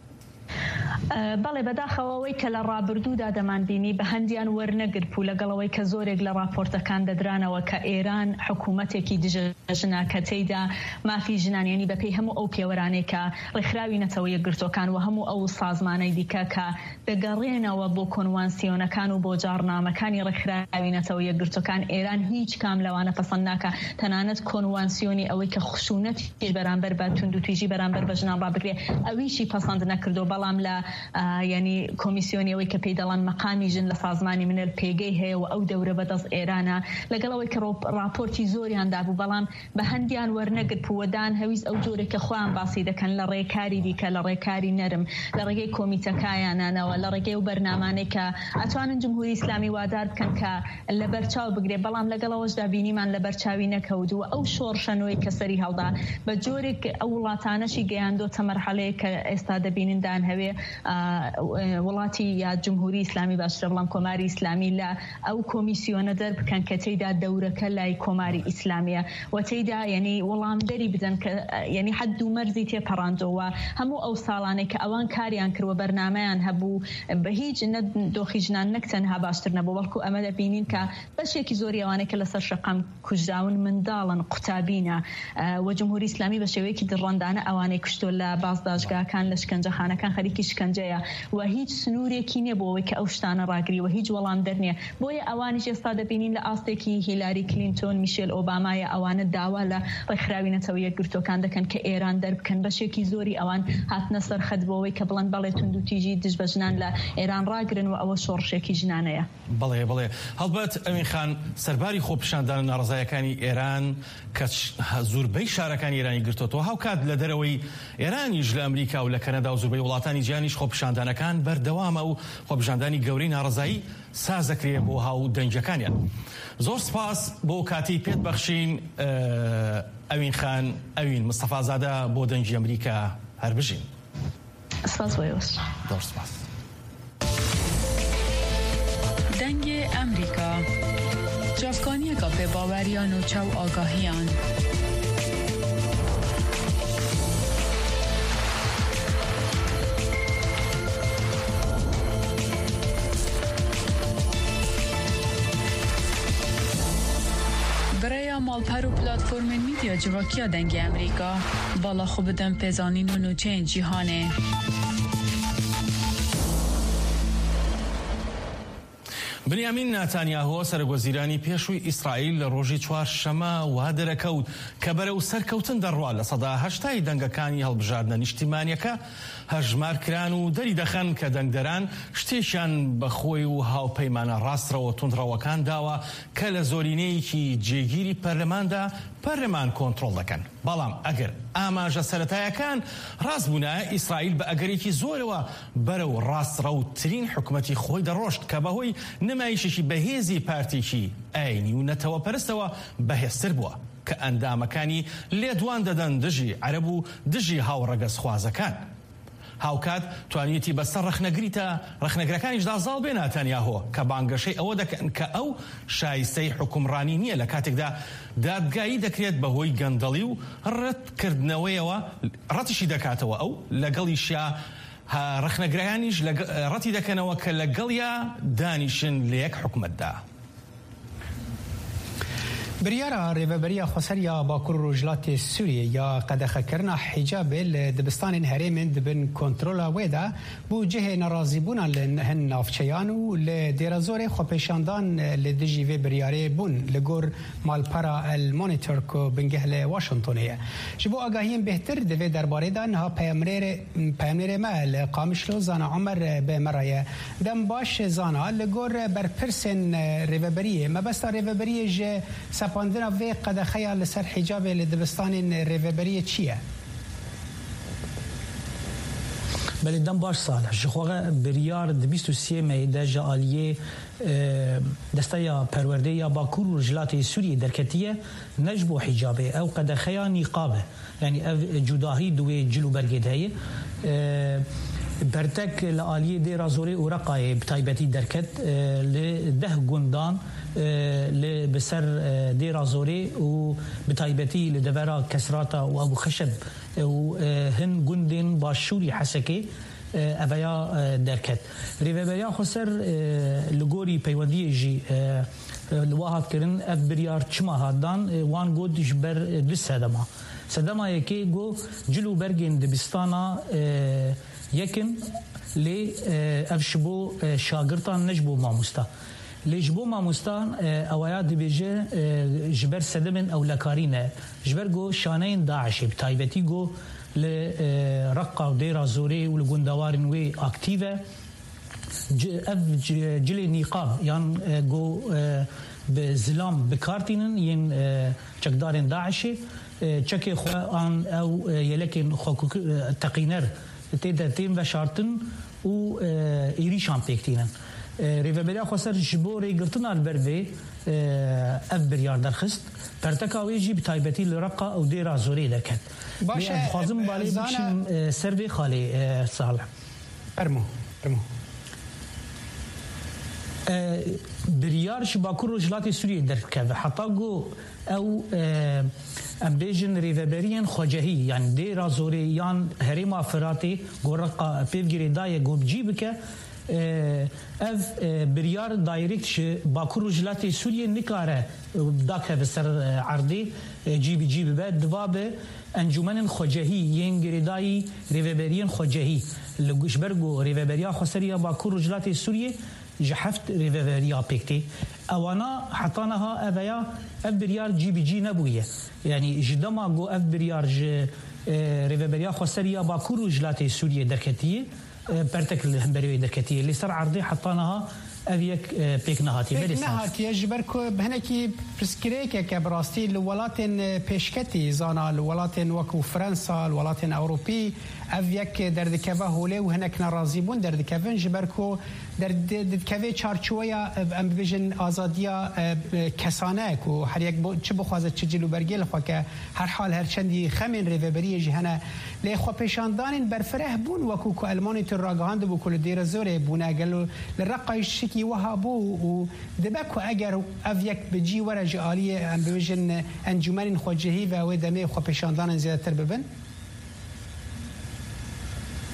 بەڵێ بەداخەوەی کە لە ڕابردوودا دەمانبینی بە هەندیان وەرنەگرت و لەگەڵەوەی کە زۆرێک لە راپۆرتەکان دەدرانەوە کە ئێران حکوومەتێکی دژە کە تێیدا مافی ژنانیانی بەپێی هەموو ئەو پێوەرانەی کە ڕێکخراوی نەتەوە یەکگرتوەکان و هەموو ئەو سازمانەی دیکە کە دەگەڕێنەوە بۆ کۆنوانسیۆنەکان و بۆ جارنامەکانی ڕێکخراوی نەتەوە یەکگرتوەکان، ئێران هیچ کام لەوانە پەسەند ناکە، تەنانەت کۆنوانسیۆنی ئەوەی کە خشونەتی بەرامبەر بە توندوتیژی بەرامبەر بە ژنان ڕابگرێ ئەویشی پەسەند نەکردو. بەڵام لە ینی کۆمیسیۆنیەوەی کە پێی دەڵان مەقامی ژن لە سازمانی منەر پێگەی هەیە و ئەو دەورە بەدەست ئێرانە، لەگەڵەوەی کە راپۆرتی زۆریان دابوو بەڵام بە هەندیان وەرنەگرت پووەدان هەویست ئەو جۆرێکە خۆیان باسی دەکەن لە ڕێکاری دیکە، لە ڕێکاری نەرم، لە ڕێگەی کۆمیتەکایانانەوە، لە ڕێگەی و بەرنامانەی کە ئەتوانن جمهوری ئیسلامی وادار بکەن کە لە بەرچاو بگرێت. بەڵام لەگەڵەوەشدا بینیمان لە بەرچاوی نەکەوتووە. ئەو شۆڕشەنەوەی کە سەری هەڵدا بە جۆرێک ئەو وڵاتانەشی گەیاندۆتە مەرحەلەیە کە ئێستا دەبینن دان هەوێ وڵاتی یا جمهوری ئیسلامی باشترە بڵام کۆماری ئیسلامی لە ئەو کۆمیسیۆنە دەربکەن کە تێیدا دەورەکە لای کۆماری ئیسلامیە و تێیدا ینی وەڵامدەری بدەن کە ینی حەد و مەرزی تێپەڕاندەوە. هەموو ئەو ساڵانێک کە ئەوان کاریان کردوە بەرنامەیان هەبوو بە هیچ دۆخی ژنان نەک تەنها باشتر نەبوو، بەڵکو ئەمە دەبینین کە بەشێکی زۆری ئەوانەی کە لەسەر شەقام کوژراون منداڵن، قوتابینە و جمهوری ئیسلامی بە شێوەیەکی دڕەندانە ئەوانەی کشتۆ لە بازداشتگاکان لە شکنجەخانەکان خەریکی شکنجەیە و هیچ سنوورێکی نییە بۆەوەی کە ئەو شتانە ڕاگری و هیچ وەڵام دەرنیە. بۆیە ئەوانیش ئێستا دەبینین لە ئاستێکی هیلاری کلینتۆن، میشێل ئۆبامایە، ئەوانە داوا لە ڕێکخراوی نەتەوە یەکگرتوەکان دەکەن کە ئێران دەربکەن. بەشێکی زۆری ئەوان هاتنە سەر خەت بۆەوەی کە بڵند بەڵێ توندوتیژی دژ بە ژنان لە ئێران ڕاگرن و ئەوە شۆڕشێکی ژنانەیە. بەڵێ هەڵبەت ئەمین خان سەرباری خۆپیشاندان ناڕزایەکانی ئێران کە زۆربەی شارەکانی ئێرانی گرتوتەوە هاوکات لە دەرەوەی ئێرانیش لە ئەمریکا و لە کەنەدا و زۆربەی وڵاتانی جیهانیش خۆپیشاندانەکان بەردەوامە و خۆپیشاندانی گەورەی ناڕزایی سازەکرێ بۆ هاو دەنجەکانیان. زۆر سپاس بۆ کاتی پێت بەخشین ئەوین خان، ئەوین مستەفا زادە بۆ دەنجی ئەمریکا هەر بژین. سپاس وێوەش. زۆر سپاس. دەنگی ئەمریکا جافکانیەکە پێ باوەریان و چاو ئاگاهیان. برای مالپر و پلاتفورم میدیا جواکیا دنگ امریکا بالا خوب بدن پیزانین و نوچه جیهانه. بنیامین ناتانیاهو سەرۆکوەزیرانی پێشووی ئیسرائیل لە ڕۆژی چوارشەمە وا دەرەکەوت کە بەرەو سەرکەوتن دەڕوا لە سەدا هەشتای دەنگەکانی هەڵبژاردنە نیشتیمانیەکە هەژمارکران و دەری دەخەن کە دەنگدەران شتێکیان بەخۆی و هاوپەیمانە ڕاستڕەوە توندڕەوەکان داوە کە لە زۆرینەیەکی جێگیری پەرلەماندا پەرلەمان کۆنتڕۆڵ دەکەن. بەڵام ئەگەر ئاماژە سەرەتایەکان ڕاست بوونایە ئیسرائیل بە ئەگەرێکی زۆرەوە بەرەو ڕاستڕەوترین حکومەتی خۆی دەڕۆشت کە بەهۆی نمایشێکی بەهێزی پارتێکی ئاینی و نەتەوە پەرستەوە بەهێزتر بووە کە ئەندامەکانی لێدوان دەدەن دژی عەرەب و دژی هاوڕەگەز خوازەکان. هاوکات توانیەتی بەسەر ڕەخنەگرەکانیشدا زاڵ بێ ناتانیاهۆ کە بانگەشەی ئەوە دەکەن کە ئەو شایستەی حکومڕانی نییە لە کاتێکدا دادگایی دەکرێت بەهۆی گەندەڵی و ڕەتکردنەوەیەوە ڕەتیشی دەکاتەوە ئەو لەگەڵیشیا ڕەخنەگرەکانیش ڕەتی دەکەنەوە کە لەگەڵیا دانیشن لە یەک حکومەتدا. بریارا ریوبریا خسریا باکور روجلات سوریه یا قدخکرنا حجاب دبستان هرمن دبن کنترل ودا بو جهه نرازیبون لهن نافچیان و لدیرازور خوپشاندان لدجی و بریاره بون لگور مالپرا المونیتور کو بنگهل واشنطنیه جبو آگاهیم بهتر دوی درباره دا نها پیامنیر مال قامشلو زانا عمر به مرایه دم باش زانا لگور برپرسن ریوبریه مبستا ریوبریه جه سپاندنا وی قدخیا لسر حجاب لدبستان ریوبریه چیه؟ بله دم باش صالح جخواه بریار دبیست و سی میده جالیه دسته یا پرورده یا باکور و رجلات سوریه درکتیه نجبو حجابه او قدخیا نقابه یعنی او جداهی دوی جلو برگده هیه برتك لآلية ديرا زوري ورقاية بتايبتي دركت لده قندان لبسر ديرا زوري وبتايبتي لدفرا كسراتا وابو خشب وهن قندين باشوري حسكي أفيا دركت ريفابيا خسر لغوري بيودي جي لواهات كرن اف بريار چما هادان وان قود جبر لسه دما سدما يكي جو جلو برگين دبستانا یکن لی افشبو شاگردان نجبو ماموستا لجبو ماموستان اوایات بیجه جبر سدمن او لکارینه جبر گو شانین داعشی بتایبتی گو لرقا ديرا زوري والجندوارن وي اكتيفه جلي نقاب يعني جو بزلام بكارتينن ين چقدارن داعشي چكي خوان او يلكن حقوق تقينر تيدا تيم وشارتن و ايريشان بيكتينن ريفبريا خسر جبوري قرتنا البروي اف بريار درخست برتكاوي جي بتايبتي لرقا او ديرا زوري دكت باشا خازم بالي بكشم سيرفي خالي صالح ارمو بريار شباكور رجلات سوريا دركت حتى جو او امبيجن ريفبريان خجهي يعني ديرا زوري يان هريما فراتي غرقا بيفجري داي جو بجيبك اف بريار دايركت باكور رجلات سوريا نكاره داك بسر عرضي جي بعد دوابه انجمن خجهي ينجري داي ريفبريان خجهي لجبرجو ريفبريا خسريا باكور رجلات سوريا جحفت ريفبريا بيكتي اوانا حطانها ابيا اف بريار جي نبويه يعني جدما جو اف بريار ريفبريا خسريا باكور رجلات سوريا دركتيه برتك الهمبريوي دركتيه اللي صار عرضي حطانها ابيك بيك نهاتي جبركو بهنكي برسكريكا كبراستي الولات بيشكتي زانا الولات وكو فرنسا الولات اوروبي افيك دردكفا هولي وهناك نرازيبون دردكفن جبركو دردكفي چارچويا ام بيجن ازاديا كسانك وهر يك چه بخوازه چجلو برگل فك هر حال هر چندي خمن ريفبريه جهنه لي خو پیشاندان برفره بون وكو كو المونيتور راغاند بو كل دير زوري بونا قالوا للرقايش شكي وهابو ودبكو اگر افيك بجي ورا جاليه ام بيجن انجمن خجهي و ودمي خو پیشاندان زيادتر ببن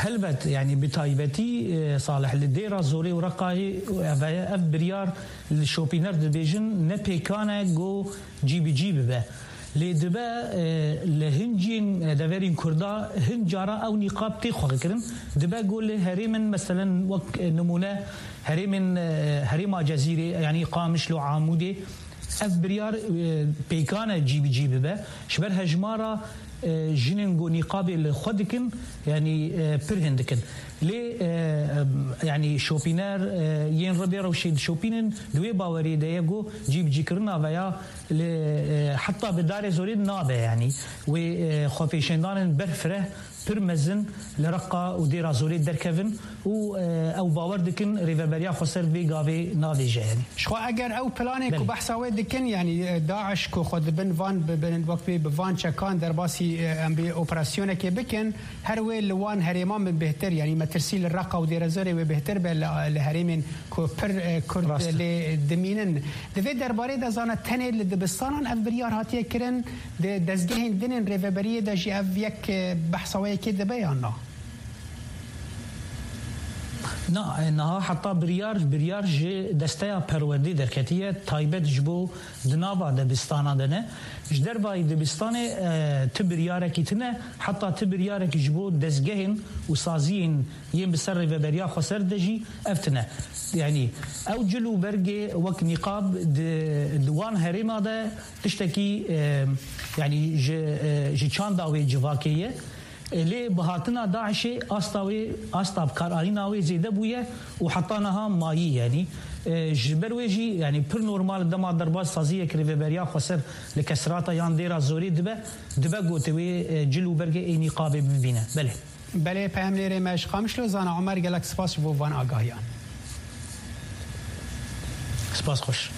هلبت يعني بتايبتي صالح للديرة زوري ورقاي اف بريار الشوبينر دبيجن نبيكانا جو جي به لدبا لهنجين دفرين كردا هنجارا او نقاب تيخو كرن دبا قول هريمن مثلا وك نمونه هريما جزيره يعني قامش له عامودي اف بريار بيكانا جي به شبر هجمارا جننجو نقابل خدكن يعني برهندكن لي يعني شوبينر ين ربي روشيد شوبينن دوي باوري دايغو جي كرنا ويا حتى بدار زوريد نابه يعني وخوفيشندان برفره برمزن لرقه ودير زوريد دركفن او باور دكن ريفربريا خسر في غافي ناديجه يعني شو اگر او بلانك وبحثاوي دكن يعني داعش كو خد بن فان بن وقت بفان شكان درباسي ام بي اوبراسيون كي بكن هروي لوان هريمان من بهتر يعني ما ترسيل الرقه ودير زوري وبهتر بالهريمن كو بر كرد لدمينن دفي درباري دزانه تنه لدبستان افريار هاتيه كرن دزگهن دنن ريفربريا دجي اف يك بحثاوي كده بيانا انها حتى بريار جي دستيا پروردی درکتیه تایبت جبو دنابا دبستانا دنه جدر باي دبستانه تبرياره كيتنه حتى تبرياره جبو دزگهن وسازين يم بسر وبريا خسر دجي افتنه يعني او جلو برجي وك نقاب دوان هريما ده تشتكي يعني جي چانداوي جواكيه لي بهاتنا داعش استاب كاريناوي زيده بويه وحطاناها مايي يعني جبرويجي يعني بر نورمال دما درباز سازيه كريفيبريا خسر لكسراتا يانديرا زوري دبا غوتوي جلو برغي نقابه ببينه بله پامليري مش قامشلو زانا عمر گلك سپاس بو وان آگاهيان سپاس خوش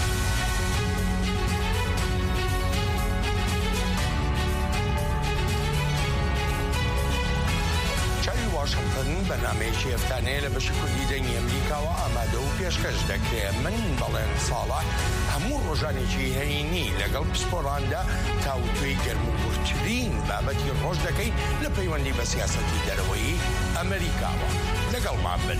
برنامجی افتانه لبشکلی دنی امریکا و آماده و پیشکش دکره من بلند صالح همون روزانی چی هینی لگل پسپورانده تاوتوی گرم و برترین بابتی روز دکی لپیوندی به سیاستی دروی امریکا و لگل معبن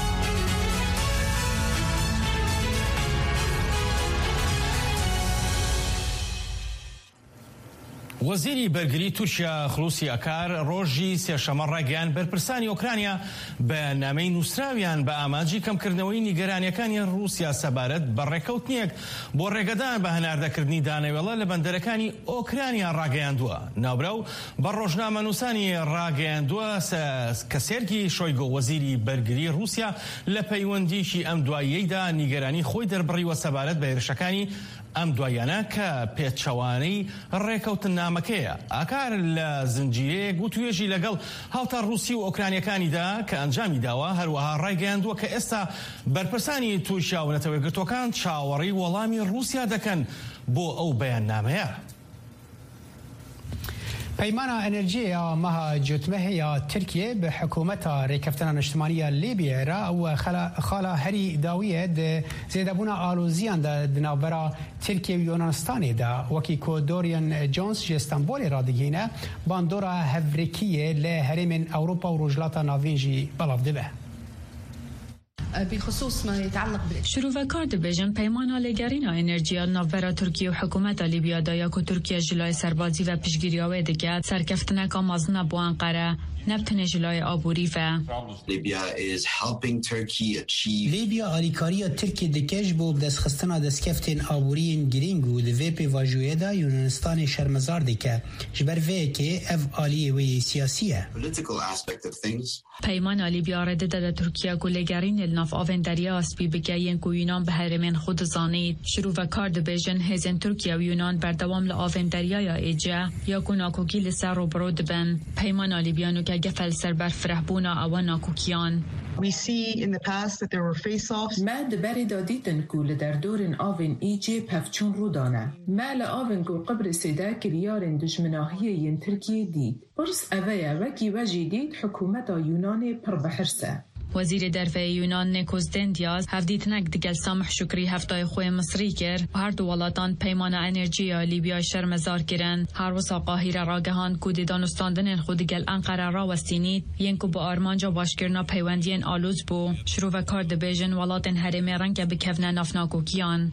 وەزیری بەرگری تورکیا خلوسی ئەکار ڕۆژی سێشەمە ڕاگەیان بەرپرسانی ئۆکرانیا بە نامەی نووسراویان بە ئاماجی کەمکردنەوەی نیگەرانیەکانی رووسیا سەبارەت بە ڕێکەوتنیەک بۆ ڕێگەدان بە هەناردەکردنی دانەوێڵە لە بەندەرەکانی ئۆکرانیا ڕاگەیاندووە. ناوبرەو بە ڕۆژنامە نووسانی ڕاگەیاندووە کە سێرگی شۆیگۆ وەزیری بەرگری رووسیا لە پەیوەندیشی ئەم دواییەیدا نیگەرانی خۆی دەربڕیوە سەبارەت بە هێرشەکانی ئەم دوایانە کە پێچەوانەی ڕێکەوتن نامەکەیە. ئاکار لە زنجیرەیەک گوتوێژی لەگەڵ هاوتا رووسی و ئۆکرانیەکانیدا کە ئەنجامی داوە هەروەها ڕایگەیاندووە کە ئێستا بەرپرسانی تورکیا و نەتەوەی گرتوەکان چاوەڕی وەڵامی رووسیا دەکەن بۆ ئەو بەیاننامەیە. پیمان انرژی مها جوتمه یا ترکیه به حکومت ریکفتن اجتماعی لیبیا را و خالا هری داویه زیدبون آلوزیان دنابرا ترکیه و یونانستان دا وکی کو دورین جونز جی استانبول را دیگینه باندورا هفریکیه لهرم اوروبا و رجلاتا ناوینجی بلاف دبه. بخصوص ما يتعلق شروع دبیجن پیمان لگرین انرژی ناورا ترکیه و حکومت لیبیا دا یا که ترکیه جلای سربازی و پیشگیری‌های دیگه سرکفتنک آمازنا بو انقره نبتنه جلای آبوری و لیبیا آلیکاری ترکی دکش بو بدستخستنا دستکفتن آبورین گرینگ و دوی پیواجویه دا یونانستان شرمزار دیگه جبر وی که اف آلی وی سیاسیه. پیمان لیبیا رده دا ترکیه گلگرین الناف آون دریا اسبی بگیین که یونان به هرمین خود زانید. شروع و کار دبیجن هزین ترکیه و یونان بردوام لآون دریا یا ایجا یا کناکوکی لسر رو برود بن. پیمان لیبیانو که گفل سر بر فرحبونا اوانا کوکیان. ما دبری دادیتن کول در دورن آون ایجی پفچون رو دانه. ما لآون کو قبرس دا کریارن دجمناهی ین ترکیه دید. برس اویا وکی وجی دید حکومت یونان پر بحرسه. وزیر دفاع یونان نیکوس دندیاز هفدیتنک دگل سامح شکری هفتای خوی مصری کرد و هر دو ولاتان پیمان انرژی لیبیا شرمزار کرن. هر وسا قاهره راگهان کود دانستاندن خود دگل انقره را وستینید ینکو با آرمانجا باشکرنا پیوندین آلوز بو شروع و کار دبیجن ولاتن هرمی رنگ بکفنه نفناکوکیان.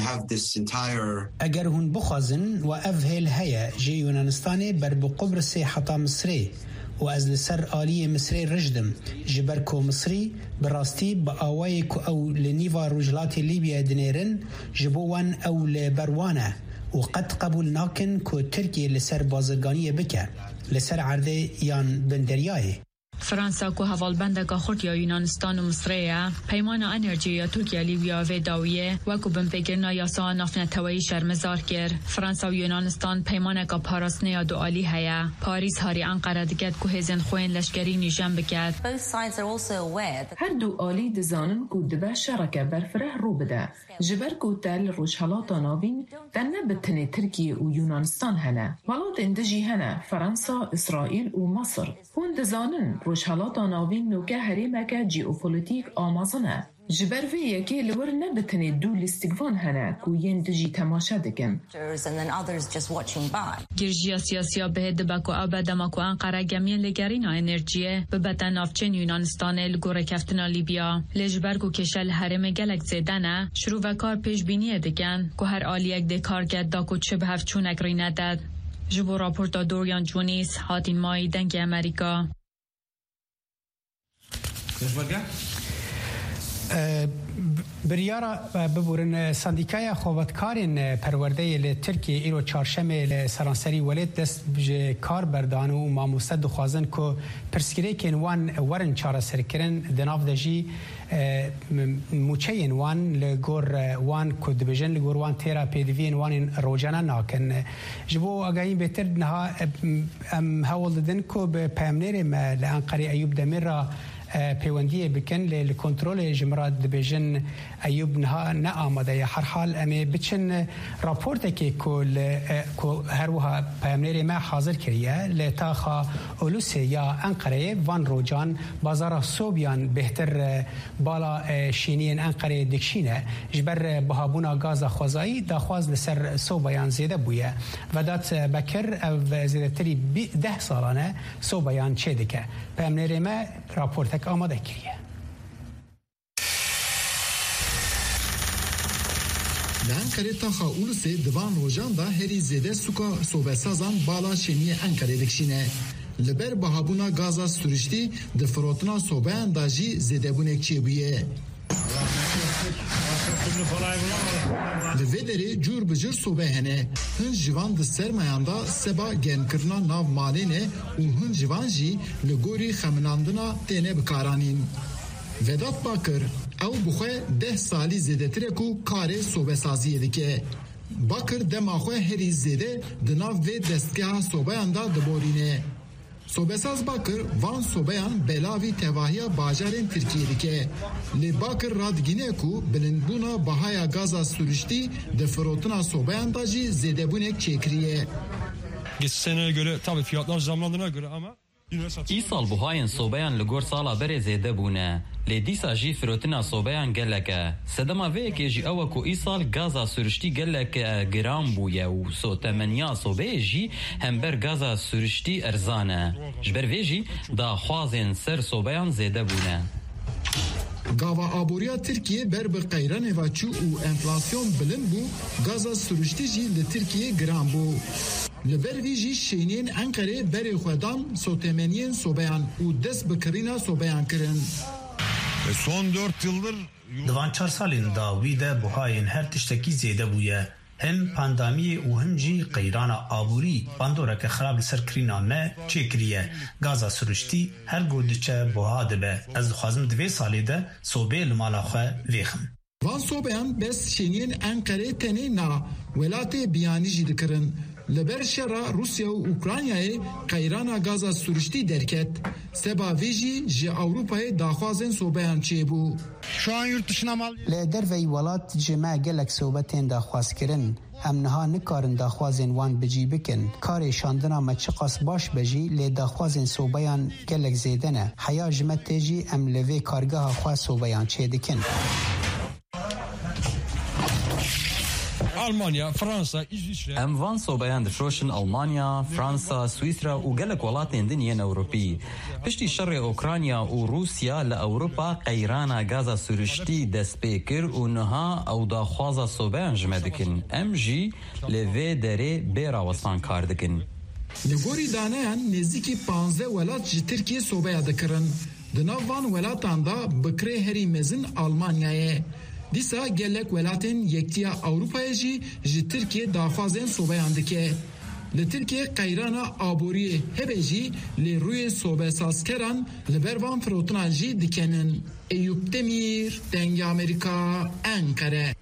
اگر هون بخوازن و افهل هیا جی یونانستان بر بقبرس حتا مصری و از لسر آلی مصری رجدم جبرکو مصری براستی با آوای کو او لنیوا رجلات لیبیا دنیرن جبوان او لبروانه و قد قبول ناکن کو ترکیه لسر بازرگانی بکه لسر عرضه یان بندریای. فرانسا کو هوالبندگا خورد یا یونانستان و مصریه پیمان انرژی یا ترکیه لیبیا و داویه و کو بمپگرنا یاسا نافنه توایی شرمزار کرد. فرانسا و یونانستان پیمانگا پاراسنه یا دوالی هیا پاریس هاری انقره دگد کو هزن خوین لشکری نیجم بکد. هر دو آلی دزانن کو دبه شرکه برفره رو بده جبر کو تل روشحالات ناوین در نبتنه ترکیه و یونانستان هنه ولات اندجی هنه فرانسا اسرائیل و مصر هون دزانن روشحالات ناوین نوکه هریمکه جیوپولیتیک آمازنه جبر وی یکی لور نبتنه دو لیستگوان هنه کو یندجی تماشا دکن. گرژیا سیاسیا به دبکو آبادمکو انقره گمین لگرین انرژیه به بدن نافچین یونانستان لگوره کفتنا لیبیا لجبرگو کشل هرم گلک زیدنه شروع و کار پیش بینیه دکن که هر آلیک ده کارگرد داکو چه به هفت چونک رینه داد. جبو راپورتا دوریان جونیس هاتین مای دنگ امریکا. بریارا ببورن سندیکای خوابتکارین پرورده ل ترکیه ایرو چهارشنبه ل سرانسری ولید دست بج کار بردان و ماموسد دخوازن کو پرسکری کین وان ورن چاره سرکرن دناف دجی موچین وان لگور وان کد بجن لگور وان تیرا پیدوین وان روجانا ناکن جبو اگاین بهتر نها هاول ددن کو به پیامنر ما لانقری ایوب دمیر پیوندی بکن لکنترل جمرات دبیجن ایوب نه آماده یا هر حال امی بچن راپورت که کو هر وها پیامنر ما حاضر کریه لتاخا اولوس یا انقره وان روجان بازار صوبیان بهتر بالا شینین انقره دکشینه جبر بهابونا گاز خوازایی داخواز لسر صوبیان زیده بویه و دات بکر او زیده تری 10 سالانه صوبیان چه دکه پیامنر ما راپورت آماده کریه. لانکره تاخا اولوس دوان روجان دا هری زیده سوکا صوبه سازان بالا شینی انکره دکشینه لبر بهابونا گازا سرشتی دفروتنا صوبه انداجی زیده بونک چی بویه لویدری جور بجر صوبه هنه هن جوان ده سرمایاندا سبا گنکرنا ناو مالینه و هن جوان جی لگوری خمناندنا تینه بکارانین وداد باکر او بخواه 10 سالی زیده ترکو کار صوبه سازیه دکه باکر دماخواه هری زیده دناو و دستگاه صوبه اندا دبورینه صوبه ساز باکر وان صوبهان بلاوی تواهی باجارین ترکیه دکه لی باکر رادگینه کو بلندبونا بهایا گازا سرشتی دفروتنا صوبهان داجی زیده bune çekriye. Geçen seneye göre tabii fiyatlar zamlandığına göre ama İsal buhayen sobayan li gor sala berê zêde bûne. Lê dîsa jî firotina sobayan geleke. Sedema vêyekê jî ew ku îsal gaza sürüştî geleke giran bûye û sotemeniya sobeyê jî hember gaza sürüştî erzan e. Ji ber vê jî daxwazên ser sobayan zêde bûne. Gava aboriya Türkiye ber bi qeyran evaçû û enflasyon bilind bû gaza sürüştî jî li Tirkiye giran bû. Li ber vî jî şêniyên Enqerê berê xwedan sotemeniyên sobeyan û dest bi kirîna sobeyan kirin. Son 4 yıldır Divan 4 salên da wî de buhayên her tiştekî zêde bûye. Hem pandemiyê û hem jî qeyrana aborî bandoreke xerab li ser kirîna me çêkiriye. Gaza sürüştî her got diçe buha dibe. Ez dixwazim di vê salê de sobê li mala xwe vêxim. Van sobeyan bes şêniyên Enqerê tenê na welatê biyanî jî dikirin. Li ber şera Rusya û Ukraynayê qeyrana gaza sürüştî derket. Seba vê jî ji Ewropayê daxwazên sobeyan çêbû. Şu an yurt dışına mal. Le dervey welat ji me gelek sobetên daxwaz kirin. امنها نکارن داخوازن وان بجی بکن کار شاندنا مچقاس باش بجی لی داخوازن صوبیان گلک زیدنه حیا جمت تیجی ام لوی کارگاه خواه صوبیان چه دکن ألمانيا فرنسا إسرائيل ام وان صوبيان دفروشن ألمانيا فرنسا سويسرا وقلك ولاتين دنيا أوروبي بشتي شر أوكرانيا وروسيا لأوروبا قيرانا غازا سورشتي دسبيكر ونها أو داخوازا صوبيان جمدكن ام جي لفي داري بيرا وصان كاردكن لگوری دانیان نزدیکی 15 ولات جی ترکیه صوبه دکرن دناوان ولاتان دا بکره هری مزن آلمانیایه دیسا گلک ولاتین یکتیا اوروپای جی ترکیه داخوازن صوبه اندکه لترکیه قیرانا آبوری هبه جی لی روی صوبه سازکران لبروان فروتنا جی دکنن ایوب دمیر دنگ امریکا انکره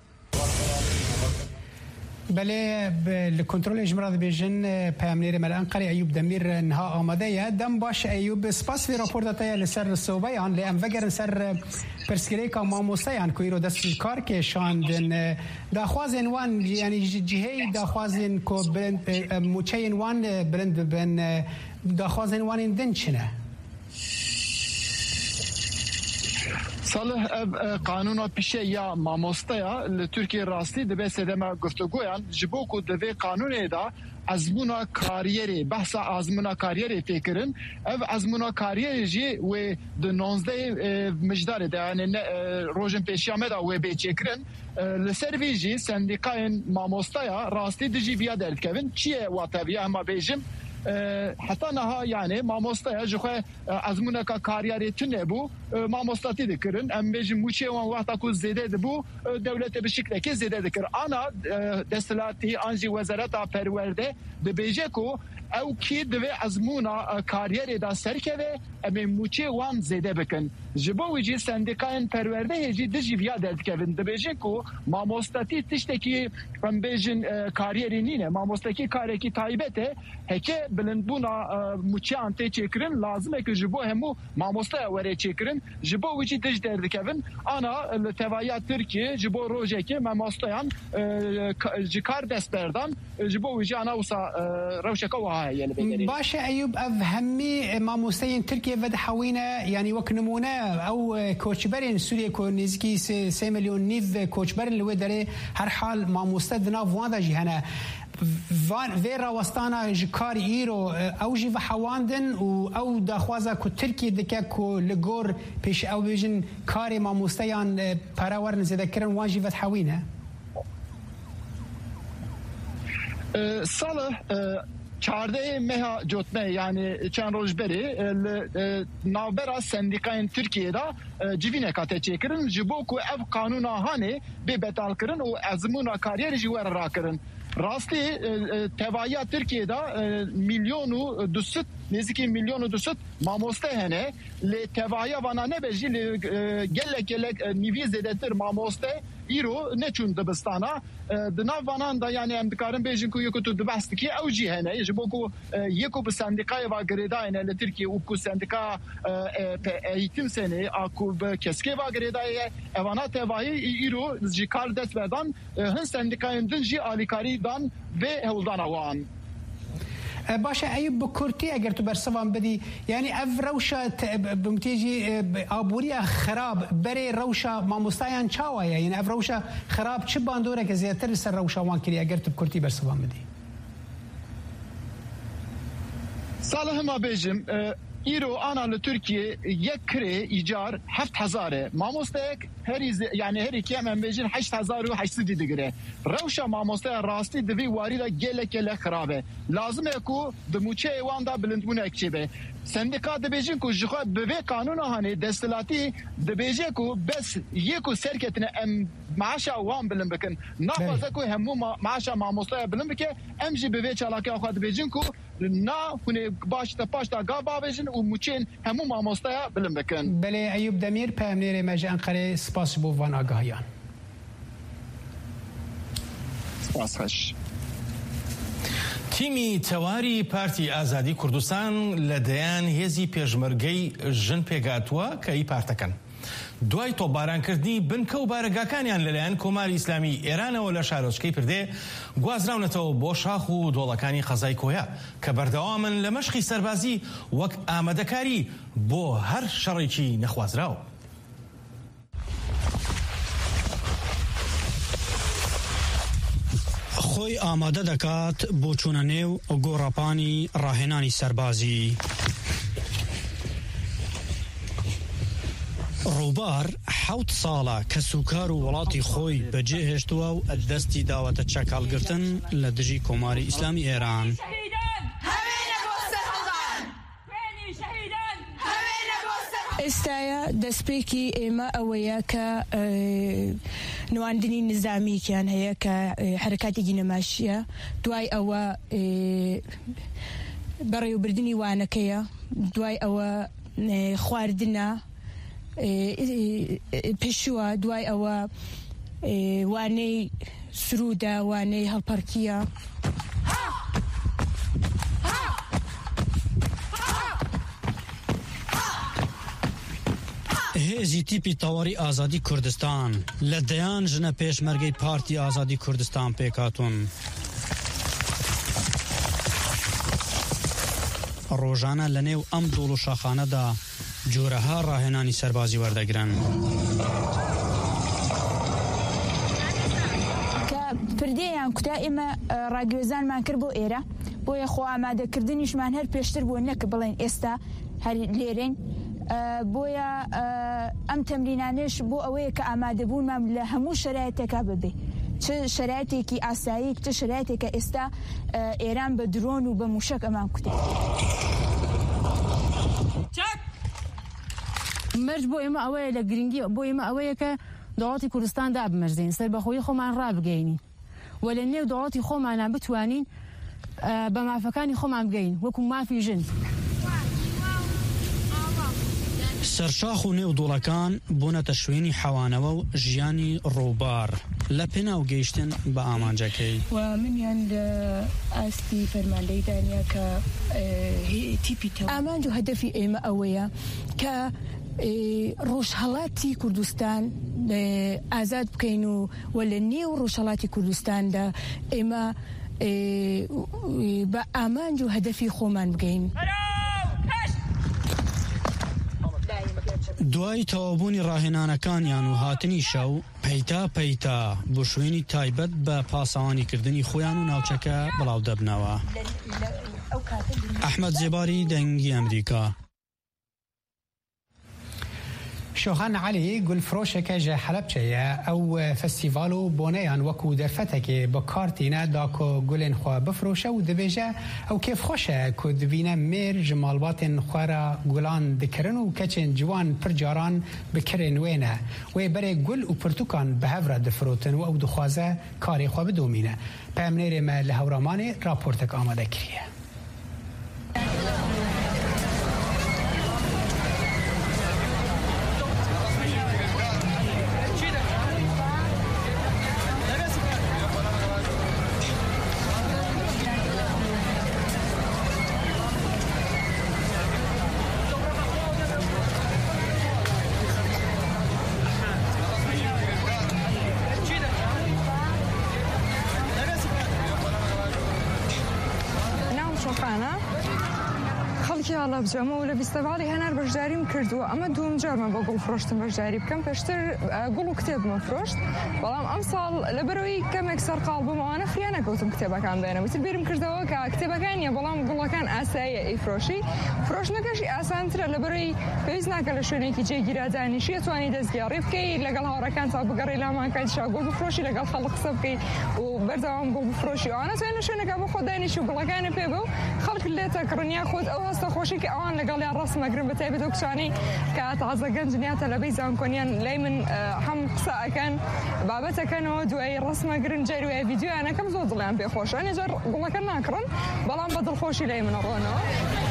بله الكنترول اجمرا بيجن بامنير ملان قري ايوب دمير نها آماده دم باش ايوب سپاس في راپور داتا لسر صوبيان لام وگر سر پرسکریکا ماموستیان کویرو دست کار که شاندن داخوازن وان یعنی جهه داخوازن کو برند موچین وان برند بن داخوازن وان دن چنه صالح قانونا پیشه یا ماموستیا لترکیه راستی دبه سدما گفتگویان جبوکو دبه قانون دا ازمونا کاریری بحث ازمونا کاریری فکرن اف ازمونا کاریری جی و د 19 مجدار ده یعنی روزن پیشیامه دا و به چکرن لسرویجی سندیکاین ماموستیا راستی دجی ویا دلکوین چیه واتویا اما بیجم حتی نها یعنی ماموستا جوخه ازمونه کا کاریاری تنه بو ماموستاتی دکرن ام بیج موچه وان وقتا کو زیده بو دولت به شکل که زیده دکر انا دستلاتی انجی وزارت پرورده به بیجه کو او کی دوی ازمونا کاریری دا سرکه ام موچه وان زیده بکن جبو جی سندیکاین پرورده هجی دجی ویا دلکوین د بیجه کو ماموستاتی تشتکی ام بیجن کاریری نینه ماموستاکی کاری کی تایبته هکه بلندبونا موچیان تی چکرین لازمه که جبو همو ماموستا وره چکرین جبو وچی دج دردکوین انا لتوایات ترکیه جبو روژه که ماموستایان جکار دست بردن جبو وچی انا وسا روشکا وهایی بگیرین باشه ایوب اف همی ماموستاین ترکیه ود حوینه یعنی وک نمونه او کوچبرین سوریه کو نزدیکی 3 میلیون نیو کوچبرین لوی داره هر حال ماموستا دنا واندا جهنه وی راوستانا جکار ایرو او جی و حواندن و او داخوازا کو ترکیه دکه کو لگور پیش او بیجن کار ماموستیان پاراورن زده کرن وان جی و حوینه صالح 14 مها جوتمه yani چند روز بری نابرا سندیکاین ترکیه جوینه کاته چیکرن جبو کو اف قانونا هانه به بتال کرن و ازمونا کاریر جوار را کرن راستی توایا ترکیه دا میلیونو دوست نزدیکی میلیونو دوست ماموسته هنه لی توایا وانا نبجی لی گلک نیوی زدتر ماموسته ایرو نچون دبستانا دنا وانان دا یعنی امدکارن بیجن کو یکو تو دبست کی اوجی هنه یجبو کو یکو به سندیکای و گریداین ل ترکیه او کو سندیکا ایتم سنه اکو به کسکی و گریدای اوانا توایی ایرو جکار دست بدن هن سندیکاین دنجی الیکاری دان و هولدان اوان باشه ایوب بکرتی اگر تو برسوان بدی یعنی اف روشا بمتیجی آبوریا خراب بری روشا ماموستایان چاوایه یعنی اف روشا خراب چه باندوره که زیادتر سر روشا وان کری اگر تو بکرتی برسوان بدی صالح ما بیجم ایرو آنا لترکیه یک کره ایجار 7000 ماموستک yani her iki hemen bejin 8800 digre روشا ماموستا راستی دوی واری دا گله خرابه لازم اكو دموچه ایوان دا بلندبونه اکچبه سندیکا دبیجن کو جخوا به قانون هانه دستلاتی دبیجه کو بس یکو سرکتنه ام معاشا وان بلند بکن نافذ کو همو معاشا ماموستا بلند بکه ام جی به چالاکی اخو دبیجن کو نا هونه باش تا پاش تا گابا بجن و موچین همو ماموستا بلند بکن بله ایوب دمیر پامنیر مجان قره سپاس بو وان آگاهیان سپاس تیمی تەواری پارتی ئازادی کوردستان لە دەیان هێزی پێشمەرگەی ژن پێگاتووە کە هی پارتەکەن دوای تۆپبارانکردنی بنکە و بارەگاکانیان لەلایەن کۆماری ئیسلامی ئێرانەوە لە شارۆچکەی پردێ گوازراونەتەوە بۆ شاخ و دۆڵەکانی خەزای کۆیا کە بەردەوامن لە مەشقی سەربازی وەک ئامادەکاری بۆ هەر شەڕێکی نەخوازراوە. خۆی ئامادە دەکات بۆ چوونە نێو گۆڕەپانی ڕاهێنانی سەربازی. ڕووبار 7 ساڵە کە سوکار و وڵاتی خۆی بەجێهێشتووە و دەستی داوەتە چەکاڵگرتن لە دژی کۆماری ئیسلامی ئێران. ئێستاە دەستپێکی ئێمە ئەوەیە کە نواندنی نظامیکیان هەیە کە حرکاتێکی نەماشیە، دوای ئەوە بەڕێوەبردننی وانەکەیە، دوای ئەوە خواردنە پێشووە، دوای ئەوە وانەی سرودە، وانەی هەڵپەرکیە. هێزی تیپی تەواوی ئازادی کوردستان لە دەیان ژنە پێشمەرگەی پارتی ئازادی کوردستان پێکاتون. ڕۆژانە لە نێو ئەم دۆڵ و شاخانەدا جۆرەها ڕاهێنانی سەربازی وەردەگرن. کە پردەیان کوتا ئێمە ڕاگوێزانمان کرد بۆ ئێرە، بۆیە خۆ ئامادەکردنیشمان هەر پێشتر بووە، نەکە بڵێن ئێستا هەر لێرەین. بۆیە ئەم تەمرینانش بۆ ئەوەیە کە ئامادەبوونمان لە هەموو شەرایەتێکا ببێ، چ شەرایەتێکی ئاسایی، چ شەرایەتێکە ئێستا ئێران بە درۆن و بە موشک ئەمان کوتێ. مەرج بۆ ئێمە ئەوەیە لە گرنگی بۆ ئێمە ئەوەیە کە دەوڵەتی کوردستان دابمەرزین، سەربەخۆیی خۆمان ڕابگەینین و لە نێو دەوڵەتی خۆمانان بتوانین بە مافەکانی خۆمان بگەین وەکو مافی ژن. سەرشاخ و نێو دۆڵەکان بوونەتە شوێنی حەوانەوە و ژیانی ڕووبار لە پێناو گەیشتن بە ئامانجەکەی. و منیان لە ئاستی فەرماندەی دانیا کە تیپی ئامانج و هەدەفی ئێمە ئەوەیە کە ڕۆژهەڵاتی کوردستان ئازاد بکەین و لە نێو ڕۆژهەڵاتی کوردستاندا ئێمە بە ئامانج و هەدەفی خۆمان بگەین. دوای تەوابوونی ڕاهێنانەکانیان و هاتنی شەو پەیتا بۆ شوێنی تایبەت بە پاسەوانیکردنی خۆیان و ناوچەکە بڵاو دەبنەوە. ئەحمەد زێباری دەنگی ئەمریکا. شوهان علی گلفرۆشێکە ژە حەلەبچەیە ئەو فەستیڤال و بۆنەیان وەکو دەرفەتێکێ بە کارتینە داکۆ گولێن خوا بفرۆشە و دەبێژە ئەو کێف خۆشە کو دبینە مێر ژە ماڵباتێن خوارە گوڵان دکردن و کەچێن جوان پرجاران بکرێن وێنە وێ بەرێ گول و پرتوکان بە هەورە دفرۆتن و ئەو دخوازە کارێ خوا بدۆمینە. پامنێرێمە لە هەورامانێ راپۆرتێک ئامادە کریە. بجەمە و لە بیستەڤاڵی هەنار بەشداریم کردووە. ئەمە دوم جارمە بە گوڵ فرۆشتن بەشداری بکەم، پێشتر گوڵ و کتێبمە فرۆشت، بەڵام ئەم ساڵ لەبەرەوەی کەمێک سەرقاڵ بوومەوانە فریا نەکەوتم کتێبەکان بێنم. وتر بیرم کردەوە کە کتێبەکان نیە بەڵام گوڵەکان ئاساییە ئەیفرۆشی، فرۆشتنەکەشی ئاسانترە لەبەرەوەی پێویست ناکە لە شوێنێکی جێگیرادانیشی توانی دەستگیاری بکەی لەگەڵ هاوڕەکان تا بگەڕی لامانکات شا گوڵ بفرۆشی لەگەڵ خەڵک قسە بکەی و بەردەوام گوڵ بفرۆشی ئەوانە توانە شوێنەکە بۆ خۆ دانیشی و گوڵەکانە پێ بە و خەڵک لێتە کڕنیا خۆت ئەو هەستە خۆشی کە ئەوان لەگەڵیان ڕاستمەگرن بەتایبەت ئەو کچانەی کە تازە گەنجنیاتە لەبەی زانکۆنیان لای من هەم قسە ئەکەن بابەتەکەنەوە دوایی ڕاستمەگرن جاری وایە ڤیدیۆیانەکەم زۆر دڵیان پێخۆشە نێجار گوڵەکە ناکڕن بەڵام بە دڵخۆشی لای منە ڕۆنەوە.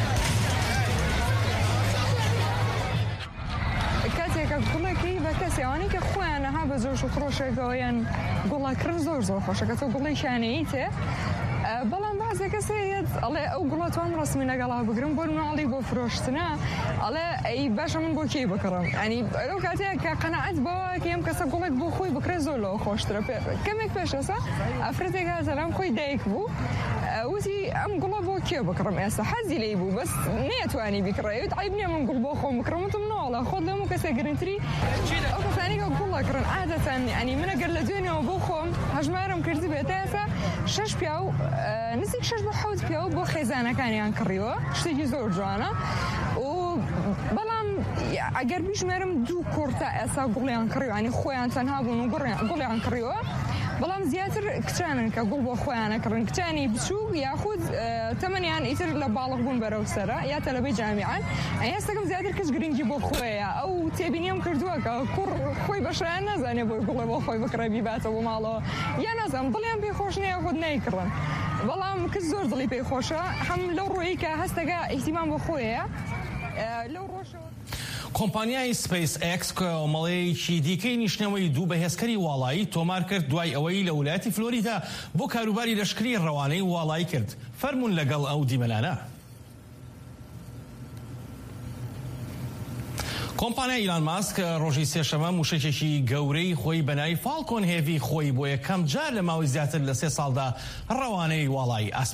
کاتێکە گوڵێکی بە کەسی ئەوانەی کە خۆیانەها بە زۆر و خڕۆشێکەوەیان گوڵەکردن زۆر خۆشە کە تۆ گوڵی شانەیی تێ، بەڵام بازێک کەس کەسێت ئەڵێ ئەو گوڵەتوان ڕستمی لەگەڵا بگرم بۆ مناڵی بۆ فرۆشتنە ئەڵێ ئەی باشە من بۆ کێ بکڕم ئەنی ئەو کاتەیە کە قەنەعەت بەوە کە ئەم کەسە گوڵێک بۆ خۆی بکرێت زۆر لەوە خۆشترە کەمێک پێشەسە ئەفرەتێک هاتەلام خۆی دایک بوو وتی ئەم گوڵە بۆ کێ بکڕم ئێستا حەزی لێی بوو بەس نەیەتوانی بیکڕێت عیب نییە من گوڵ بۆ خۆم بکڕم وتم ناڵە خۆت لەمو کەسێک گرنگتری ئەو کەسانی کە گوڵەکڕن عادەتەن ئەنی من ئەگەر لە دوێنەوە بۆ خۆم هەژمارم کردی بێت ئێستا 6 پیا و نزیک 6 بۆ 7 پیا و بۆ خێزانەکانیان کڕیوە شتێکی زۆر جوانە و بەڵام ئەگەر بیژمێرم 2 کورتە ئێستا گوڵیان کڕیوانی خۆیان تەنها بوون و گوڵیان کڕیوە بەڵام زیاتر کچانن کە گوڵ بۆ خۆیانەکڕن کچانی بچوو یاخود تەمەنیان ئیتر لە باڵغ بوون بەرەو سەرە یا تەلەبەی جامیعان ئێستاکەم زیاتر کەس گرنگی بۆ خۆیە ئەو تێبینیم کردووە کە کوڕ خۆی بەشیان نازانێ بۆی گوڵێ بۆ خۆی بکڕێ بیباتە بۆ ماڵەوە یا نازانم دڵیان پێی خۆش نییە خۆت نایکڕن بەڵام کەس زۆر دڵی پێی خۆشە هەم لەو ڕۆیی کە هەستەکە ئیحتیمام بۆ خۆیە لەو ڕۆژەوە کۆمپانیای سپیس ئەکس کۆمەڵەیەکی دیکەی نیشتنەوەی دوو بەهێزکەری واڵایی تۆمار کرد دوای ئەوەی لە ویلایەتی فلۆریدا بۆ کاروباری لەشکری ڕەوانەی واڵایی کرد فەرمون لەگەڵ ئەو دیمەلانە. کۆمپانیای ئیلان ماسک ڕۆژی سێشەمە موشکێکی گەورەی خۆی بەناوی فالکۆن هێڤی خۆی بۆ یەکەم جار لە ماوەی زیاتر لە 3 ساڵدا ڕەوانەی واڵایی